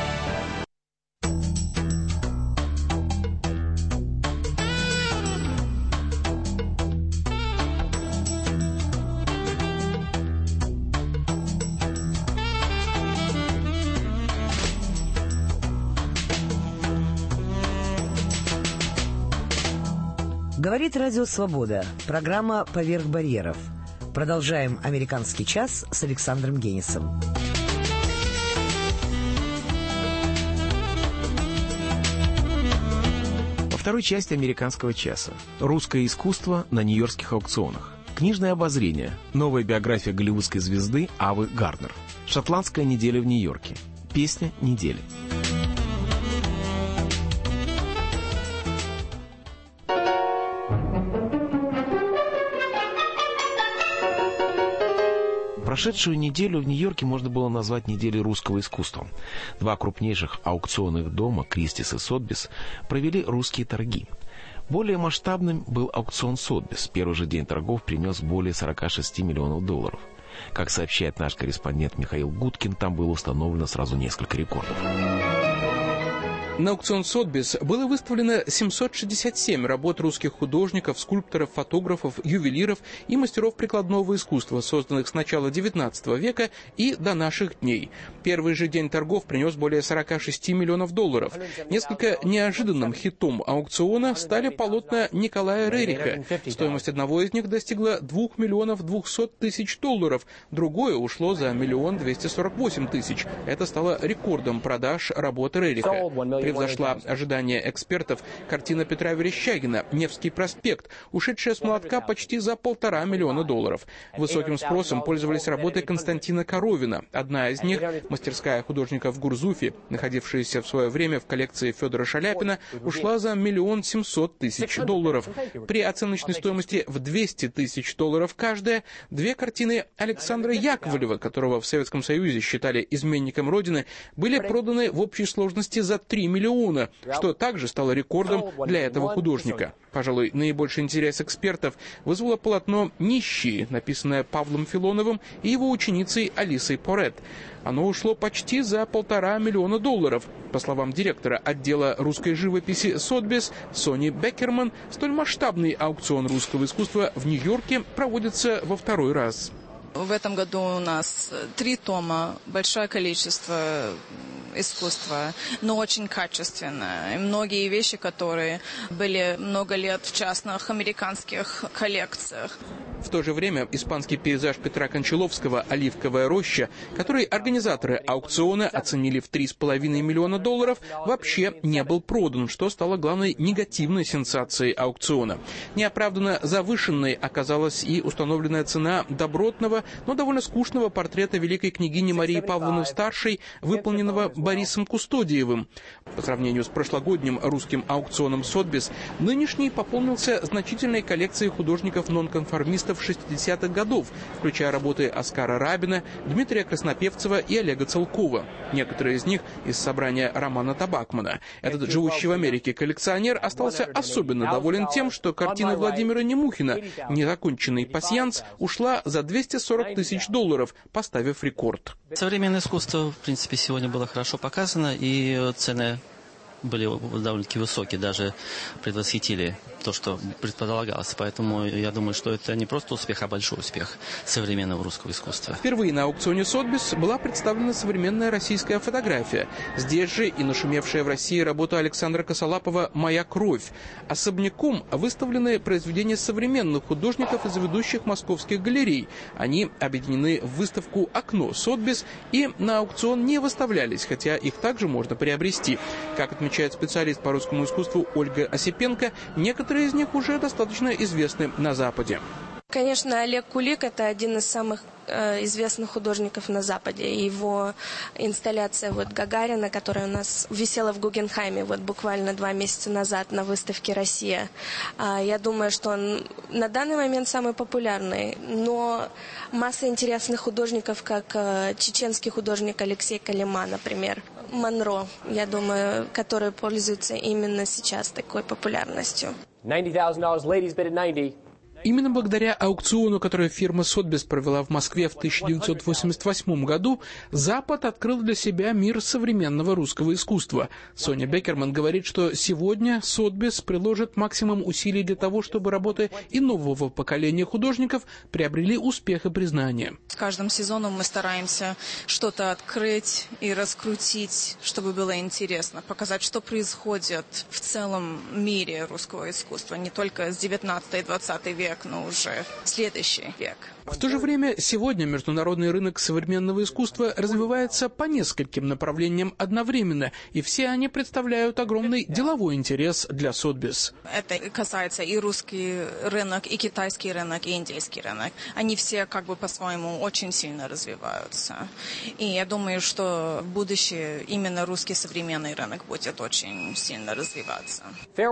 Говорит Радио «Свобода». Программа «Поверх барьеров». Продолжаем «Американский час» с Александром Генисом. Во второй части «Американского часа» русское искусство на нью-йоркских аукционах. Книжное обозрение. Новая биография голливудской звезды Авы Гарднер. Шотландская неделя в Нью-Йорке. Песня недели. Прошедшую неделю в Нью-Йорке можно было назвать неделей русского искусства. 2 крупнейших аукционных дома, Кристис и Сотбис, провели русские торги. Более масштабным был аукцион Сотбис. Первый же день торгов принес более 46 миллионов долларов. Как сообщает наш корреспондент Михаил Гудкин, там было установлено сразу несколько рекордов. На аукцион Сотбис было выставлено 767 работ русских художников, скульпторов, фотографов, ювелиров и мастеров прикладного искусства, созданных с начала XIX века и до наших дней. Первый же день торгов принес более 46 миллионов долларов. Несколько неожиданным хитом аукциона стали полотна Николая Рериха. Стоимость одного из них достигла 2 миллионов 200 тысяч долларов, другое ушло за 1 248 000 000. Это стало рекордом продаж работы Рериха. Превзошла ожидания экспертов картина Петра Верещагина «Невский проспект», ушедшая с молотка почти за 1,5 миллиона долларов. Высоким спросом пользовались работы Константина Коровина. Одна из них, мастерская художника в Гурзуфе, находившаяся в свое время в коллекции Федора Шаляпина, ушла за 1 700 000 долларов. При оценочной стоимости в 200 000 долларов каждая, 2 картины Александра Яковлева, которого в Советском Союзе считали изменником Родины, были проданы в общей сложности за 3 миллиона, что также стало рекордом для этого художника. Пожалуй, наибольший интерес экспертов вызвало полотно «Нищие», написанное Павлом Филоновым и его ученицей Алисой Порет. Оно ушло почти за 1,5 миллиона долларов. По словам директора отдела русской живописи Сотбис Сони Беккерман, столь масштабный аукцион русского искусства в Нью-Йорке проводится во 2-й раз. В этом году у нас 3 тома, большое количество искусства, но очень качественное. И многие вещи, которые были много лет в частных американских коллекциях. В то же время испанский пейзаж Петра Кончаловского «Оливковая роща», который организаторы аукциона оценили в $3,5 миллиона, вообще не был продан, что стало главной негативной сенсацией аукциона. Неоправданно завышенной оказалась и установленная цена добротного, но довольно скучного портрета великой княгини Марии Павловны-старшей, выполненного Борисом Кустодиевым. По сравнению с прошлогодним русским аукционом Сотбис, нынешний пополнился значительной коллекцией художников-нонконформистов 60-х годов, включая работы Оскара Рабина, Дмитрия Краснопевцева и Олега Целкова. Некоторые из них из собрания Романа Табакмана. Этот живущий в Америке коллекционер остался особенно доволен тем, что картина Владимира Немухина «Незаконченный пасьянс» ушла за $240 тысяч, поставив рекорд. Современное искусство, в принципе, сегодня было хорошо показано, и цены были довольно-таки высокие, даже предвосхитили то, что предполагалось. Поэтому я думаю, что это не просто успех, а большой успех современного русского искусства. Впервые на аукционе Сотбис была представлена современная российская фотография. Здесь же и нашумевшая в России работа Александра Косолапова «Моя кровь». Особняком выставлены произведения современных художников из ведущих московских галерей. Они объединены в выставку «Окно Сотбис» и на аукцион не выставлялись, хотя их также можно приобрести. Как отмечает специалист по русскому искусству Ольга Осипенко, некоторые из них уже достаточно известны на Западе. Конечно, Олег Кулик – это один из самых известных художников на Западе. Его инсталляция Гагарина, которая у нас висела в Гугенхайме буквально 2 месяца назад на выставке «Россия». Я думаю, что он на данный момент самый популярный. Но масса интересных художников, как чеченский художник Алексей Калима, например. Монро, я думаю, который пользуется именно сейчас такой популярностью. $90,000, ladies bid at 90. Именно благодаря аукциону, который фирма Сотбис провела в Москве в 1988 году, Запад открыл для себя мир современного русского искусства. Соня Беккерман говорит, что сегодня Сотбис приложит максимум усилий для того, чтобы работы и нового поколения художников приобрели успех и признание. С каждым сезоном мы стараемся что-то открыть и раскрутить, чтобы было интересно, показать, что происходит в целом мире русского искусства, не только с 19 и 20 век, но уже следующий век. В то же время сегодня международный рынок современного искусства развивается по нескольким направлениям одновременно, и все они представляют огромный деловой интерес для Сотбис. Это касается и русский рынок, и китайский рынок, и индийский рынок. Они все по-своему очень сильно развиваются. И я думаю, что в будущем именно русский современный рынок будет очень сильно развиваться.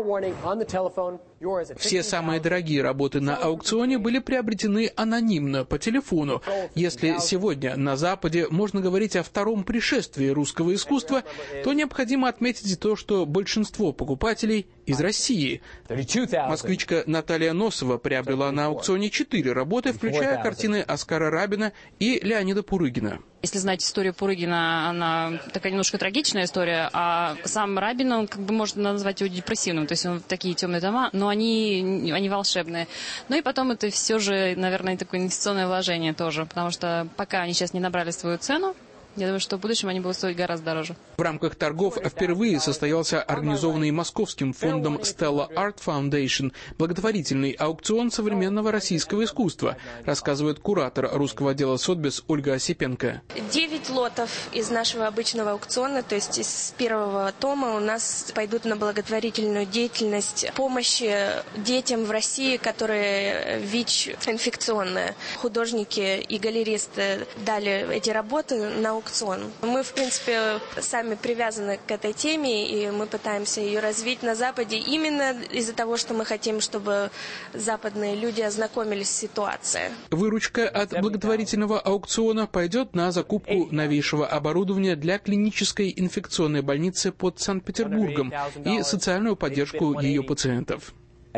Все самые дорогие работы на аукционе были приобретены анонимно по телефону. Если сегодня на Западе можно говорить о втором пришествии русского искусства, то необходимо отметить и то, что большинство покупателей из России. Москвичка Наталья Носова приобрела на аукционе 4 работы, включая картины Оскара Рабина и Леонида Пурыгина. Если знать историю Пурыгина, она такая немножко трагичная история, а сам Рабин, он можно назвать его депрессивным, то есть он такие темные дома, но они волшебные. Ну и потом это все же, наверное, такое инвестиционное вложение тоже, потому что пока они сейчас не набрали свою цену, я думаю, что в будущем они будут стоить гораздо дороже. В рамках торгов впервые состоялся организованный московским фондом Stella Art Foundation благотворительный аукцион современного российского искусства, рассказывает куратор русского отдела Сотбис Ольга Осипенко. 9 лотов из нашего обычного аукциона, то есть из первого тома, у нас пойдут на благотворительную деятельность помощи детям в России, которые ВИЧ-инфекционные. Художники и галеристы дали эти работы на аукцион. Мы, в принципе, сами привязаны к этой теме, и мы пытаемся ее развить на Западе именно из-за того, что мы хотим, чтобы западные люди ознакомились с ситуацией. Выручка от благотворительного аукциона пойдет на закупку новейшего оборудования для клинической инфекционной больницы под Санкт-Петербургом и социальную поддержку ее пациентов.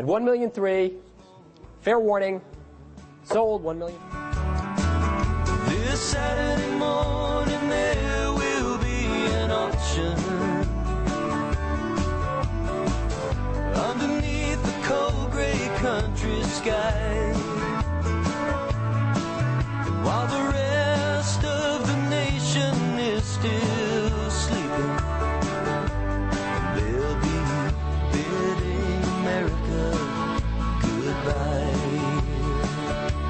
Saturday morning there will be an auction underneath the cold gray country sky, while the rest of the nation is still sleeping. They'll be bidding America goodbye.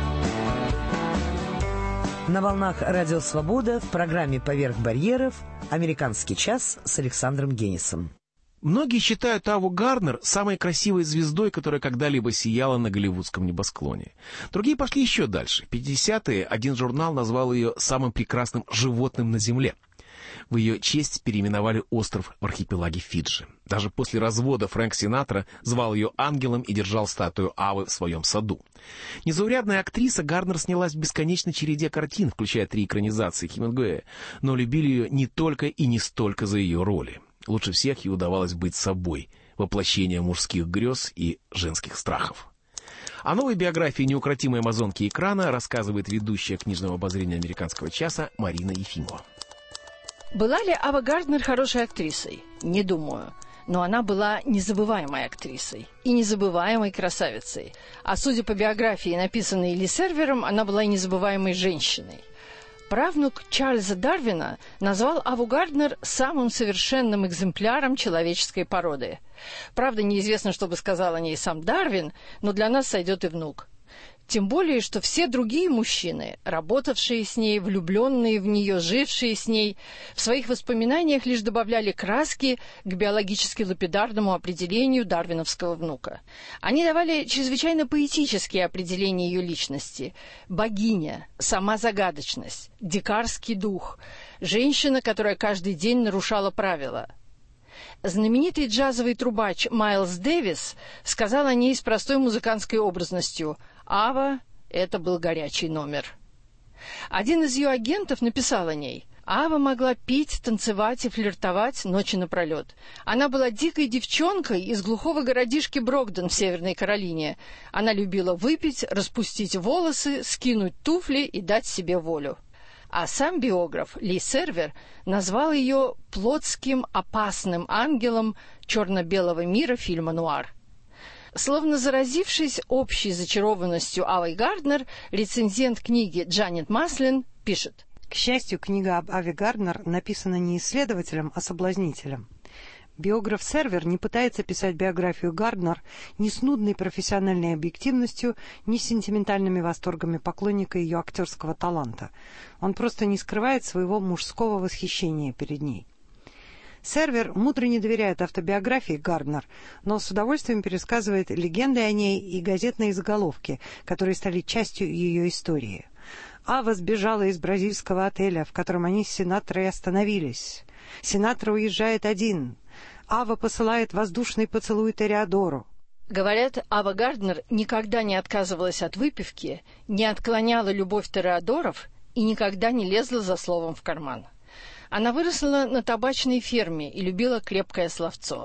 На волнах «Радио Свобода» в программе «Поверх барьеров» «Американский час» с Александром Генисом. Многие считают Аву Гарднер самой красивой звездой, которая когда-либо сияла на голливудском небосклоне. Другие пошли еще дальше. В 50-е один журнал назвал ее самым прекрасным животным на Земле. В ее честь переименовали остров в архипелаге Фиджи. Даже после развода Фрэнк Синатра звал ее ангелом и держал статую Авы в своем саду. Незаурядная актриса, Гарднер снялась в бесконечной череде картин, включая 3 экранизации Хемингуэя, но любили ее не только и не столько за ее роли. Лучше всех ей удавалось быть собой, воплощение мужских грез и женских страхов. О новой биографии неукротимой амазонки экрана рассказывает ведущая книжного обозрения «Американского часа» Марина Ефимова. Была ли Ава Гарднер хорошей актрисой? Не думаю. Но она была незабываемой актрисой и незабываемой красавицей. А судя по биографии, написанной Ли Сервером, она была и незабываемой женщиной. Правнук Чарльза Дарвина назвал Аву Гарднер самым совершенным экземпляром человеческой породы. Правда, неизвестно, что бы сказал о ней сам Дарвин, но для нас сойдет и внук. Тем более, что все другие мужчины, работавшие с ней, влюбленные в нее, жившие с ней, в своих воспоминаниях лишь добавляли краски к биологически лапидарному определению дарвиновского внука. Они давали чрезвычайно поэтические определения ее личности. Богиня, сама загадочность, дикарский дух, женщина, которая каждый день нарушала правила. Знаменитый джазовый трубач Майлз Дэвис сказал о ней с простой музыкантской образностью: «Ава — это был горячий номер». Один из ее агентов написал о ней: «Ава могла пить, танцевать и флиртовать ночи напролет. Она была дикой девчонкой из глухого городишки Брокден в Северной Каролине. Она любила выпить, распустить волосы, скинуть туфли и дать себе волю». А сам биограф Ли Сервер назвал ее плотским опасным ангелом черно-белого мира фильма «Нуар». Словно заразившись общей зачарованностью Авы Гарднер, рецензент книги Джанет Маслин пишет: К счастью, книга об Аве Гарднер написана не исследователем, а соблазнителем. Биограф Сервер не пытается писать биографию Гарднер ни с нудной профессиональной объективностью, ни с сентиментальными восторгами поклонника ее актерского таланта. Он просто не скрывает своего мужского восхищения перед ней. Сервер мудро не доверяет автобиографии Гарднер, но с удовольствием пересказывает легенды о ней и газетные заголовки, которые стали частью ее истории. Ава сбежала из бразильского отеля, в котором они с Синатрой остановились. Синатра уезжает один. Ава посылает воздушный поцелуй Тореадору. Говорят, Ава Гарднер никогда не отказывалась от выпивки, не отклоняла любовь Тореадоров и никогда не лезла за словом в карман. Она выросла на табачной ферме и любила крепкое словцо.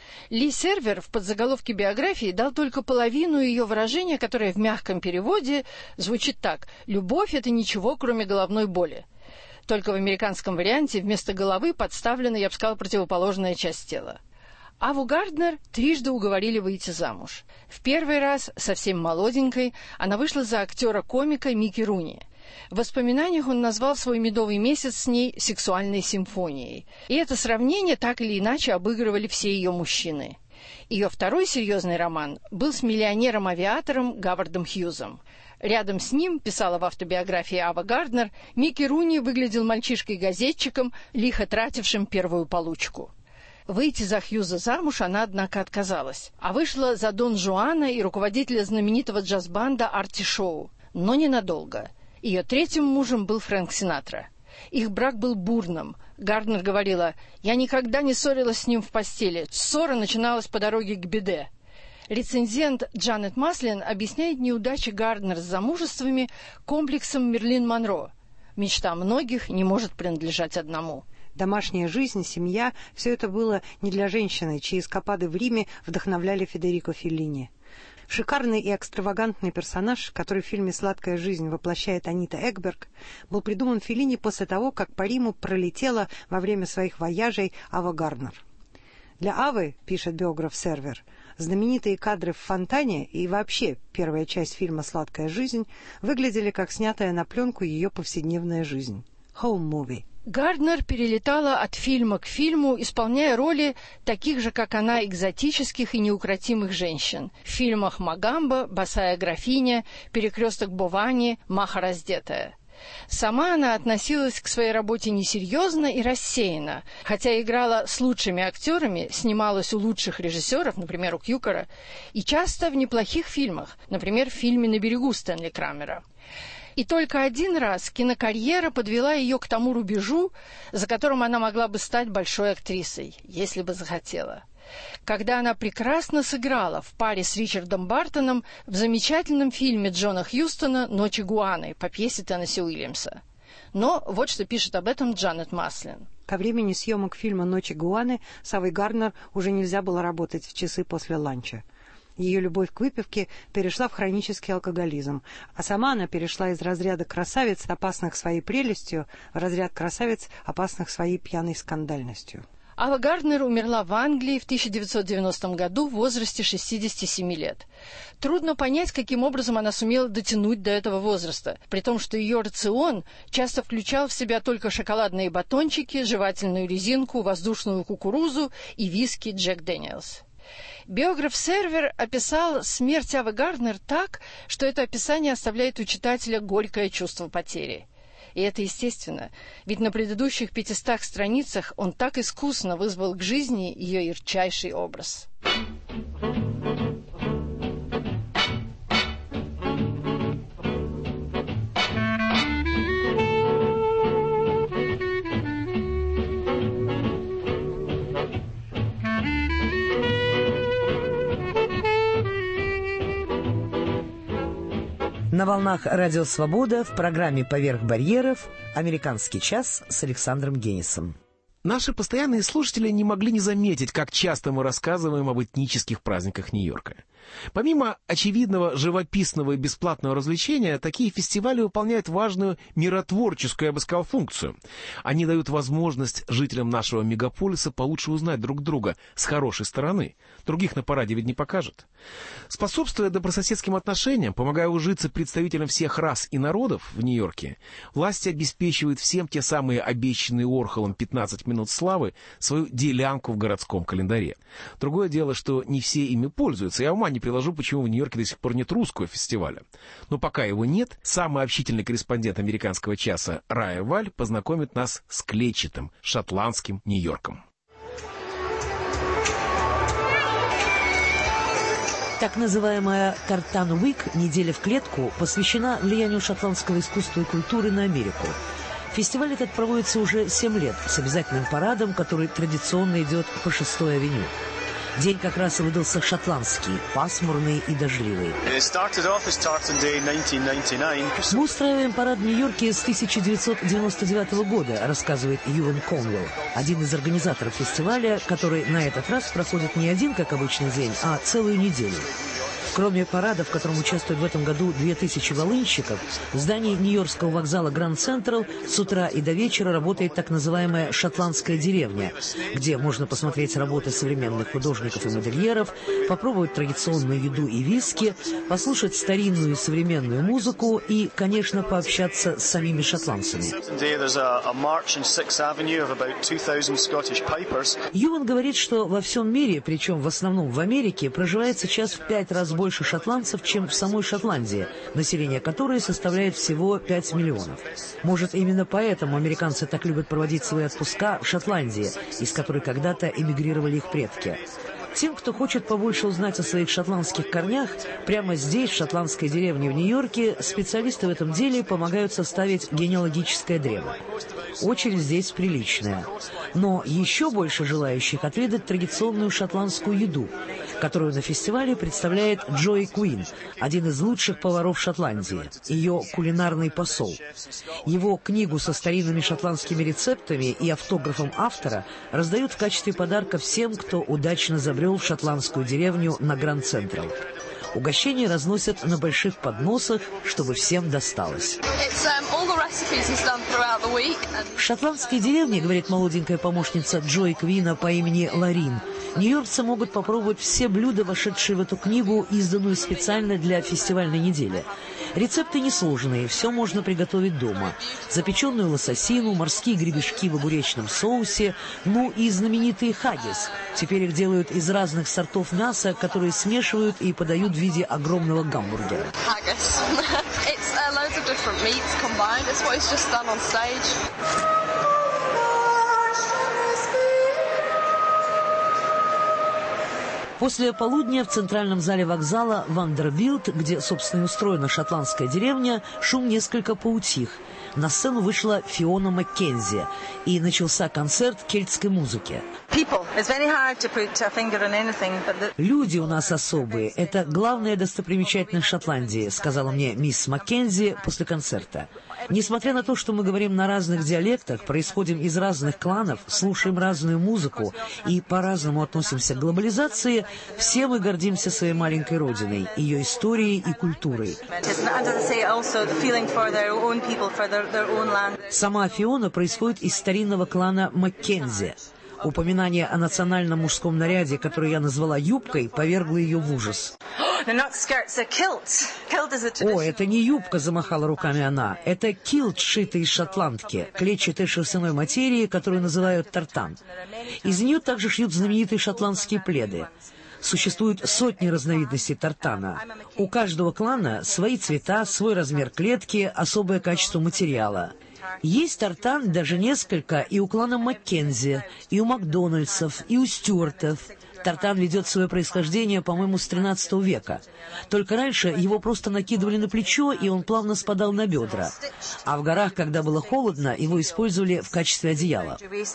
Ли Сервер в подзаголовке биографии дал только половину ее выражения, которое в мягком переводе звучит так: «Любовь — это ничего, кроме головной боли». Только в американском варианте вместо головы подставлена, я бы сказала, противоположная часть тела. Аву Гарднер трижды уговорили выйти замуж. В первый раз, совсем молоденькой, она вышла за актера-комика Микки Руни. В воспоминаниях он назвал свой медовый месяц с ней сексуальной симфонией. И это сравнение так или иначе обыгрывали все ее мужчины. Ее второй серьезный роман был с миллионером-авиатором Говардом Хьюзом. Рядом с ним, писала в автобиографии Ава Гарднер, Микки Руни выглядел мальчишкой-газетчиком, лихо тратившим первую получку. Выйти за Хьюза замуж она, однако, отказалась, а вышла за Дон Жуана и руководителя знаменитого джаз-банда Арти Шоу. Но ненадолго. Ее третьим мужем был Фрэнк Синатра. Их брак был бурным. Гарднер говорила: «Я никогда не ссорилась с ним в постели. Ссора начиналась по дороге к беде». Рецензент Джанет Маслин объясняет неудачи Гарднер с замужествами комплексом Мерлин Монро. Мечта многих не может принадлежать одному. Домашняя жизнь, семья — все это было не для женщины, чьи эскапады в Риме вдохновляли Федерико Феллини. Шикарный и экстравагантный персонаж, который в фильме «Сладкая жизнь» воплощает Анита Экберг, был придуман Феллини после того, как по Риму пролетела во время своих вояжей Ава Гарднер. Для Авы, пишет биограф Сервер, знаменитые кадры в фонтане и вообще первая часть фильма «Сладкая жизнь» выглядели как снятая на пленку ее повседневная жизнь. Home movie. Гарднер перелетала от фильма к фильму, исполняя роли таких же, как она, экзотических и неукротимых женщин. В фильмах «Магамба», «Босая графиня», «Перекресток Бовани», «Маха раздетая». Сама она относилась к своей работе несерьезно и рассеянно, хотя играла с лучшими актерами, снималась у лучших режиссеров, например, у Кьюкера, и часто в неплохих фильмах, например, в фильме «На берегу» Стэнли Крамера. И только один раз кинокарьера подвела ее к тому рубежу, за которым она могла бы стать большой актрисой, если бы захотела. Когда она прекрасно сыграла в паре с Ричардом Бартоном в замечательном фильме Джона Хьюстона «Ночь игуаны» по пьесе Теннесси Уильямса. Но вот что пишет об этом Джанет Маслин. Ко времени съемок фильма «Ночь игуаны» с Авой Гарднер уже нельзя было работать в часы после ланча. Ее любовь к выпивке перешла в хронический алкоголизм, а сама она перешла из разряда красавиц, опасных своей прелестью, в разряд красавиц, опасных своей пьяной скандальностью. Ава Гарднер умерла в Англии в 1990 году в возрасте 67 лет. Трудно понять, каким образом она сумела дотянуть до этого возраста, при том, что ее рацион часто включал в себя только шоколадные батончики, жевательную резинку, воздушную кукурузу и виски Джек Дэниелс. Биограф Сервер описал смерть Авы Гарднер так, что это описание оставляет у читателя горькое чувство потери. И это естественно, ведь на предыдущих 500 страницах он так искусно вызвал к жизни ее ярчайший образ. На волнах «Радио Свобода» в программе «Поверх барьеров» «Американский час» с Александром Генисом. Наши постоянные слушатели не могли не заметить, как часто мы рассказываем об этнических праздниках Нью-Йорка. Помимо очевидного живописного и бесплатного развлечения, такие фестивали выполняют важную миротворческую, я бы сказал, функцию. Они дают возможность жителям нашего мегаполиса получше узнать друг друга с хорошей стороны. Других на параде ведь не покажут. Способствуя добрососедским отношениям, помогая ужиться представителям всех рас и народов в Нью-Йорке, власти обеспечивают всем те самые обещанные Орхолом 15 минут славы, свою делянку в городском календаре. Другое дело, что не все ими пользуются. Я ума не приложу, почему в Нью-Йорке до сих пор нет русского фестиваля. Но пока его нет, самый общительный корреспондент «Американского часа» Рая Валь познакомит нас с клетчатым шотландским Нью-Йорком. Так называемая «Тартан-Уик» «Неделя в клетку» посвящена влиянию шотландского искусства и культуры на Америку. Фестиваль этот проводится уже 7 лет с обязательным парадом, который традиционно идет по 6-й авеню. День как раз и выдался шотландский, пасмурный и дождливый. Мы устраиваем парад в Нью-Йорке с 1999 года, рассказывает Ювен Конвелл, один из организаторов фестиваля, который на этот раз проходит не один, как обычный день, а целую неделю. Кроме парада, в котором участвуют в этом году 2000 волынщиков, в здании Нью-Йоркского вокзала Гранд Централ с утра и до вечера работает так называемая «Шотландская деревня», где можно посмотреть работы современных художников и модельеров, попробовать традиционную еду и виски, послушать старинную и современную музыку и, конечно, пообщаться с самими шотландцами. Юван говорит, что во всем мире, причем в основном в Америке, проживает сейчас в 5 раз больше шотландцев, чем в самой Шотландии, население которой составляет всего 5 миллионов. Может, именно поэтому американцы так любят проводить свои отпуска в Шотландии, из которой когда-то эмигрировали их предки. Тем, кто хочет побольше узнать о своих шотландских корнях, прямо здесь, в шотландской деревне в Нью-Йорке, специалисты в этом деле помогают составить генеалогическое древо. Очередь здесь приличная. Но еще больше желающих отведать традиционную шотландскую еду, которую на фестивале представляет Джой Куин, один из лучших поваров Шотландии, ее кулинарный посол. Его книгу со старинными шотландскими рецептами и автографом автора раздают в качестве подарка всем, кто удачно забрел в шотландскую деревню на Гранд Централ. Угощения разносят на больших подносах, чтобы всем досталось. В шотландской деревне, говорит молоденькая помощница Джой Квина по имени Ларин, нью-йоркцы могут попробовать все блюда, вошедшие в эту книгу, изданную специально для фестивальной недели. Рецепты несложные, все можно приготовить дома. Запеченную лососину, морские гребешки в огуречном соусе, ну и знаменитые хаггис. Теперь их делают из разных сортов мяса, которые смешивают и подают в виде огромного гамбургера. loads of different meats combined. It's what he's just done on stage. После полудня в центральном зале вокзала Вандербилт, где, собственно, и устроена шотландская деревня, шум несколько поутих. На сцену вышла Фиона Маккензи, и начался концерт кельтской музыки. «Люди у нас особые. Это главная достопримечательность Шотландии», сказала мне мисс Маккензи после концерта. «Несмотря на то, что мы говорим на разных диалектах, происходим из разных кланов, слушаем разную музыку и по-разному относимся к глобализации, все мы гордимся своей маленькой родиной, ее историей и культурой». Сама Фиона происходит из старинного клана Маккензи. Упоминание о национальном мужском наряде, который я назвала юбкой, повергло ее в ужас. «О, это не юбка», — замахала руками она. «Это килт, сшитый из шотландки, клетчатой шерстяной материи, которую называют тартан. Из нее также шьют знаменитые шотландские пледы. Существуют сотни разновидностей тартана. У каждого клана свои цвета, свой размер клетки, особое качество материала. Есть тартан даже несколько и у клана Маккензи, и у Макдональдсов, и у Стюартов. Тартан ведет свое происхождение, по-моему, с XIII века. Только раньше его просто накидывали на плечо, и он плавно спадал на бедра. А в горах, когда было холодно, его использовали в качестве одеяла.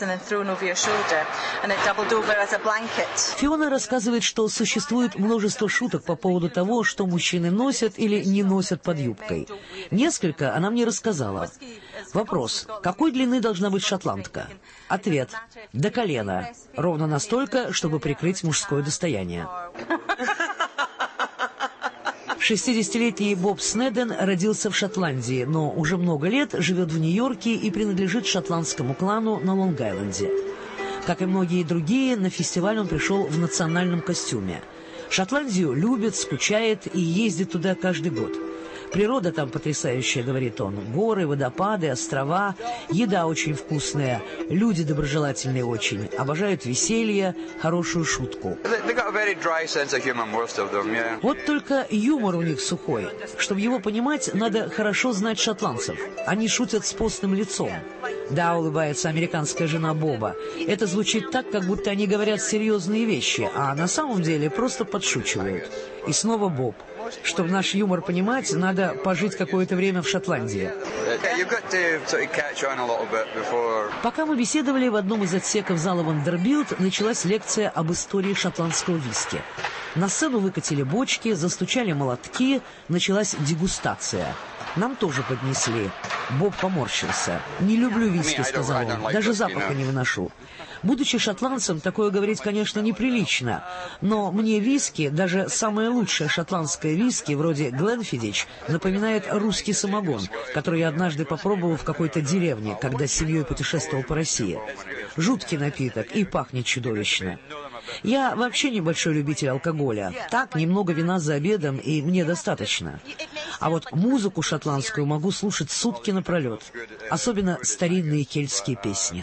Фиона рассказывает, что существует множество шуток по поводу того, что мужчины носят или не носят под юбкой. Несколько она мне рассказала. Вопрос: какой длины должна быть шотландка? Ответ: до колена. Ровно настолько, чтобы прикрыть мужское достояние. 60-летний Боб Снеден родился в Шотландии, но уже много лет живет в Нью-Йорке и принадлежит шотландскому клану на Лонг-Айленде. Как и многие другие, на фестиваль он пришел в национальном костюме. Шотландию любит, скучает и ездит туда каждый год. Природа там потрясающая, говорит он. Горы, водопады, острова, еда очень вкусная, люди доброжелательные очень, обожают веселье, хорошую шутку. Вот только юмор у них сухой. Чтобы его понимать, надо хорошо знать шотландцев. Они шутят с постным лицом. Да, улыбается американская жена Боба. Это звучит так, как будто они говорят серьезные вещи, а на самом деле просто подшучивают. И снова Боб. Чтобы наш юмор понимать, надо пожить какое-то время в Шотландии. Пока мы беседовали, в одном из отсеков зала Вандербилт началась лекция об истории шотландского виски. На сцену выкатили бочки, застучали молотки, началась дегустация. Нам тоже поднесли. Боб поморщился. «Не люблю виски», — сказал он, — «даже запаха не выношу». Будучи шотландцем, такое говорить, конечно, неприлично, но мне виски, даже самое лучшее шотландское виски, вроде Гленфиддич, напоминает русский самогон, который я однажды попробовал в какой-то деревне, когда с семьей путешествовал по России. Жуткий напиток и пахнет чудовищно. Я вообще небольшой любитель алкоголя. Так, немного вина за обедом, и мне достаточно. А вот музыку шотландскую могу слушать сутки напролет. Особенно старинные кельтские песни.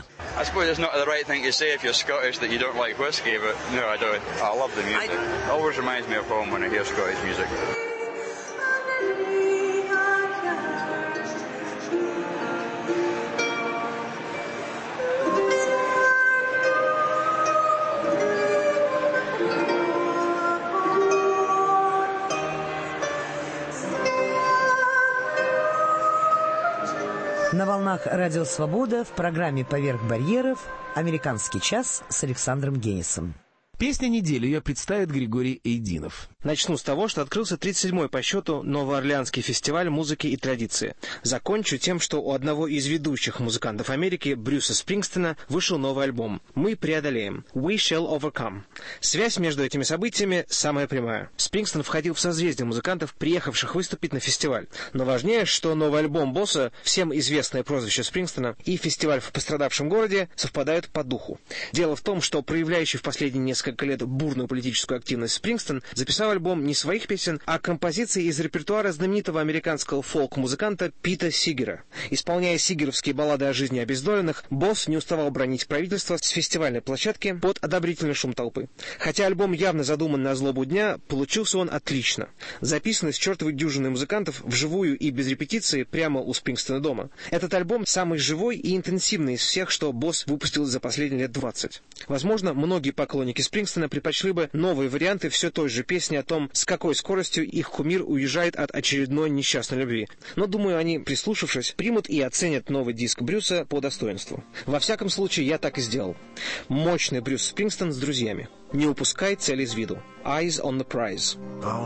На волнах «Радио Свобода» в программе «Поверх барьеров» «Американский час» с Александром Генисом. Песня недели ее представит Григорий Эйдинов. Начну с того, что открылся 37-й по счету Новоорлеанский фестиваль музыки и традиции. Закончу тем, что у одного из ведущих музыкантов Америки, Брюса Спрингстина, вышел новый альбом «Мы преодолеем» «We Shall Overcome». Связь между этими событиями самая прямая. Спрингстин входил в созвездие музыкантов, приехавших выступить на фестиваль. Но важнее, что новый альбом босса, всем известное прозвище Спрингстина, и фестиваль в пострадавшем городе совпадают по духу. Дело в том, что проявляющий в последние несколько несколько лет бурную политическую активность Спрингстон записал альбом не своих песен, а композиции из репертуара знаменитого американского фолк-музыканта Пита Сигера. Исполняя сигеровские баллады о жизни обездоленных, босс не уставал бронить правительство с фестивальной площадки под одобрительный шум толпы. Хотя альбом явно задуман на злобу дня, получился он отлично. Записанный с чертовой дюжиной музыкантов вживую и без репетиции прямо у Спрингстона дома. Этот альбом самый живой и интенсивный из всех, что босс выпустил за последние лет 20. Возможно, многие поклонники Спрингстона предпочли бы новые варианты все той же песни о том, с какой скоростью их кумир уезжает от очередной несчастной любви. Но, думаю, они, прислушавшись, примут и оценят новый диск Брюса по достоинству. Во всяком случае, я так и сделал. Мощный Брюс Спрингстон с друзьями. Не упускай цель из виду. Eyes on the prize.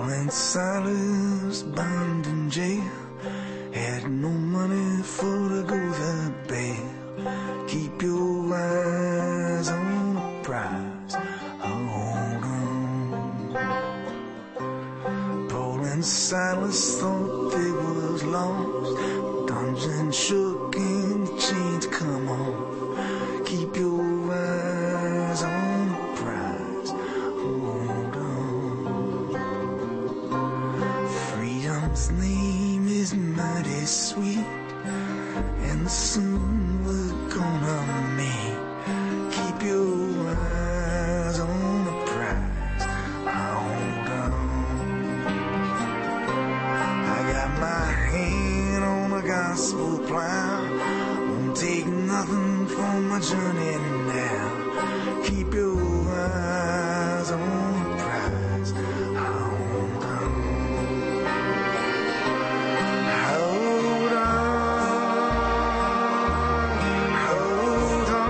Had no money for to go to bed. Keep your eyes on the prize. Hold on. Paul and Silas thought they was lost. Dungeon shook and the chains come off. Keep your eyes on the prize. Hold on. Freedom's name is mighty sweet, and soon we're gonna meet. Keep your eyes on the prize. Hold on. I got my hand on the gospel plow. Won't take nothing from my journey now. Keep your eyes on the prize. Hold on. Hold on. Hold on.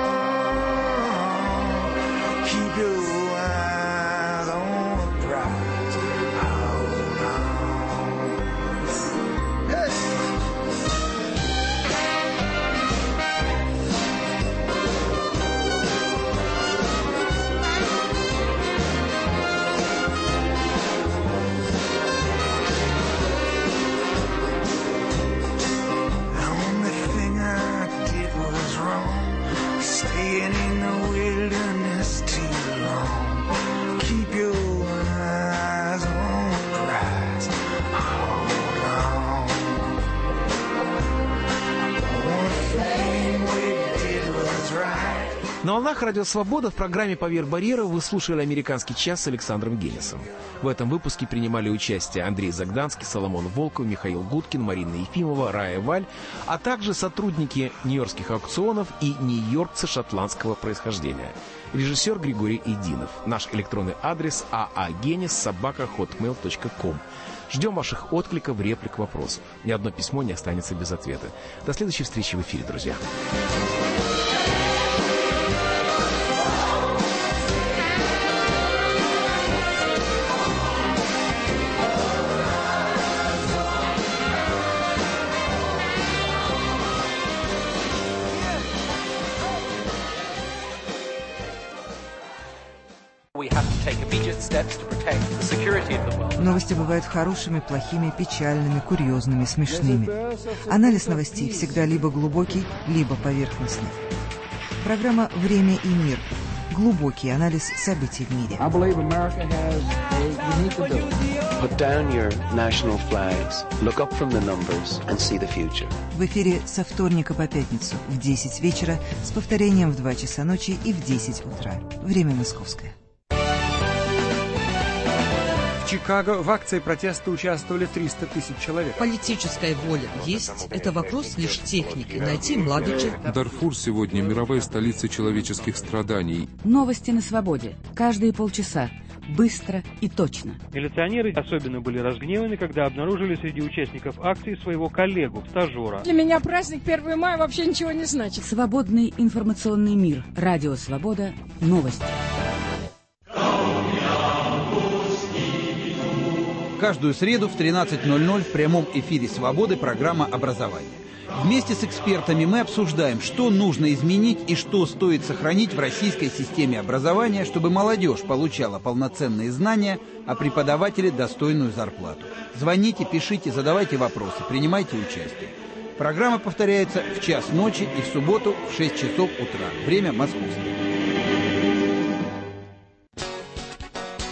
Keep your eyes on the prize. Hold on. Yes. Staying in the wilderness too long. Keep your eyes on Christ. Hold on. One thing we did was right. На волнах Радио Свобода в программе «Поверх барьера» вы слушали «Американский час» с Александром Генисом. В этом выпуске принимали участие Андрей Загданский, Соломон Волков, Михаил Гудкин, Марина Ефимова, Рая Валь, а также сотрудники нью-йоркских аукционов и нью-йоркцы шотландского происхождения. Режиссер Григорий Идинов. Наш электронный адрес aagenis@hotmail.com. Ждем ваших откликов, реплик, вопросов. Ни одно письмо не останется без ответа. До следующей встречи в эфире, друзья. Новости бывают хорошими, плохими, печальными, курьезными, смешными. Анализ новостей всегда либо глубокий, либо поверхностный. Программа «Время и мир». Глубокий анализ событий в мире. В эфире со вторника по пятницу в 10 вечера с повторением в 2 часа ночи и в 10 утра. Время московское. В Чикаго в акции протеста участвовали 300 тысяч человек. Политическая воля есть. Это вопрос лишь техники. Найти молодых человек. Дарфур сегодня мировая столица человеческих страданий. Новости на свободе. Каждые полчаса. Быстро и точно. Милиционеры особенно были разгневаны, когда обнаружили среди участников акции своего коллегу, стажера. Для меня праздник 1 мая вообще ничего не значит. Свободный информационный мир. Радио Свобода. Новости. Каждую среду в 13:00 в прямом эфире «Свободы» программа «Образование». Вместе с экспертами мы обсуждаем, что нужно изменить и что стоит сохранить в российской системе образования, чтобы молодежь получала полноценные знания, а преподаватели – достойную зарплату. Звоните, пишите, задавайте вопросы, принимайте участие. Программа повторяется в 1:00 ночи и в субботу в 6 часов утра. Время московское.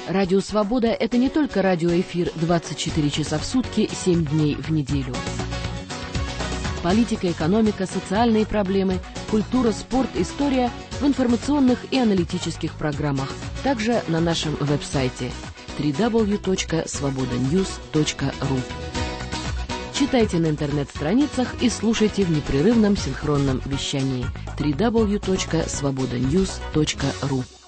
Радио «Свобода» — это не только радиоэфир 24 часа в сутки, 7 дней в неделю. Политика, экономика, социальные проблемы, культура, спорт, история в информационных и аналитических программах. Также на нашем веб-сайте www.svobodanews.ru. Читайте на интернет-страницах и слушайте в непрерывном синхронном вещании www.svobodanews.ru.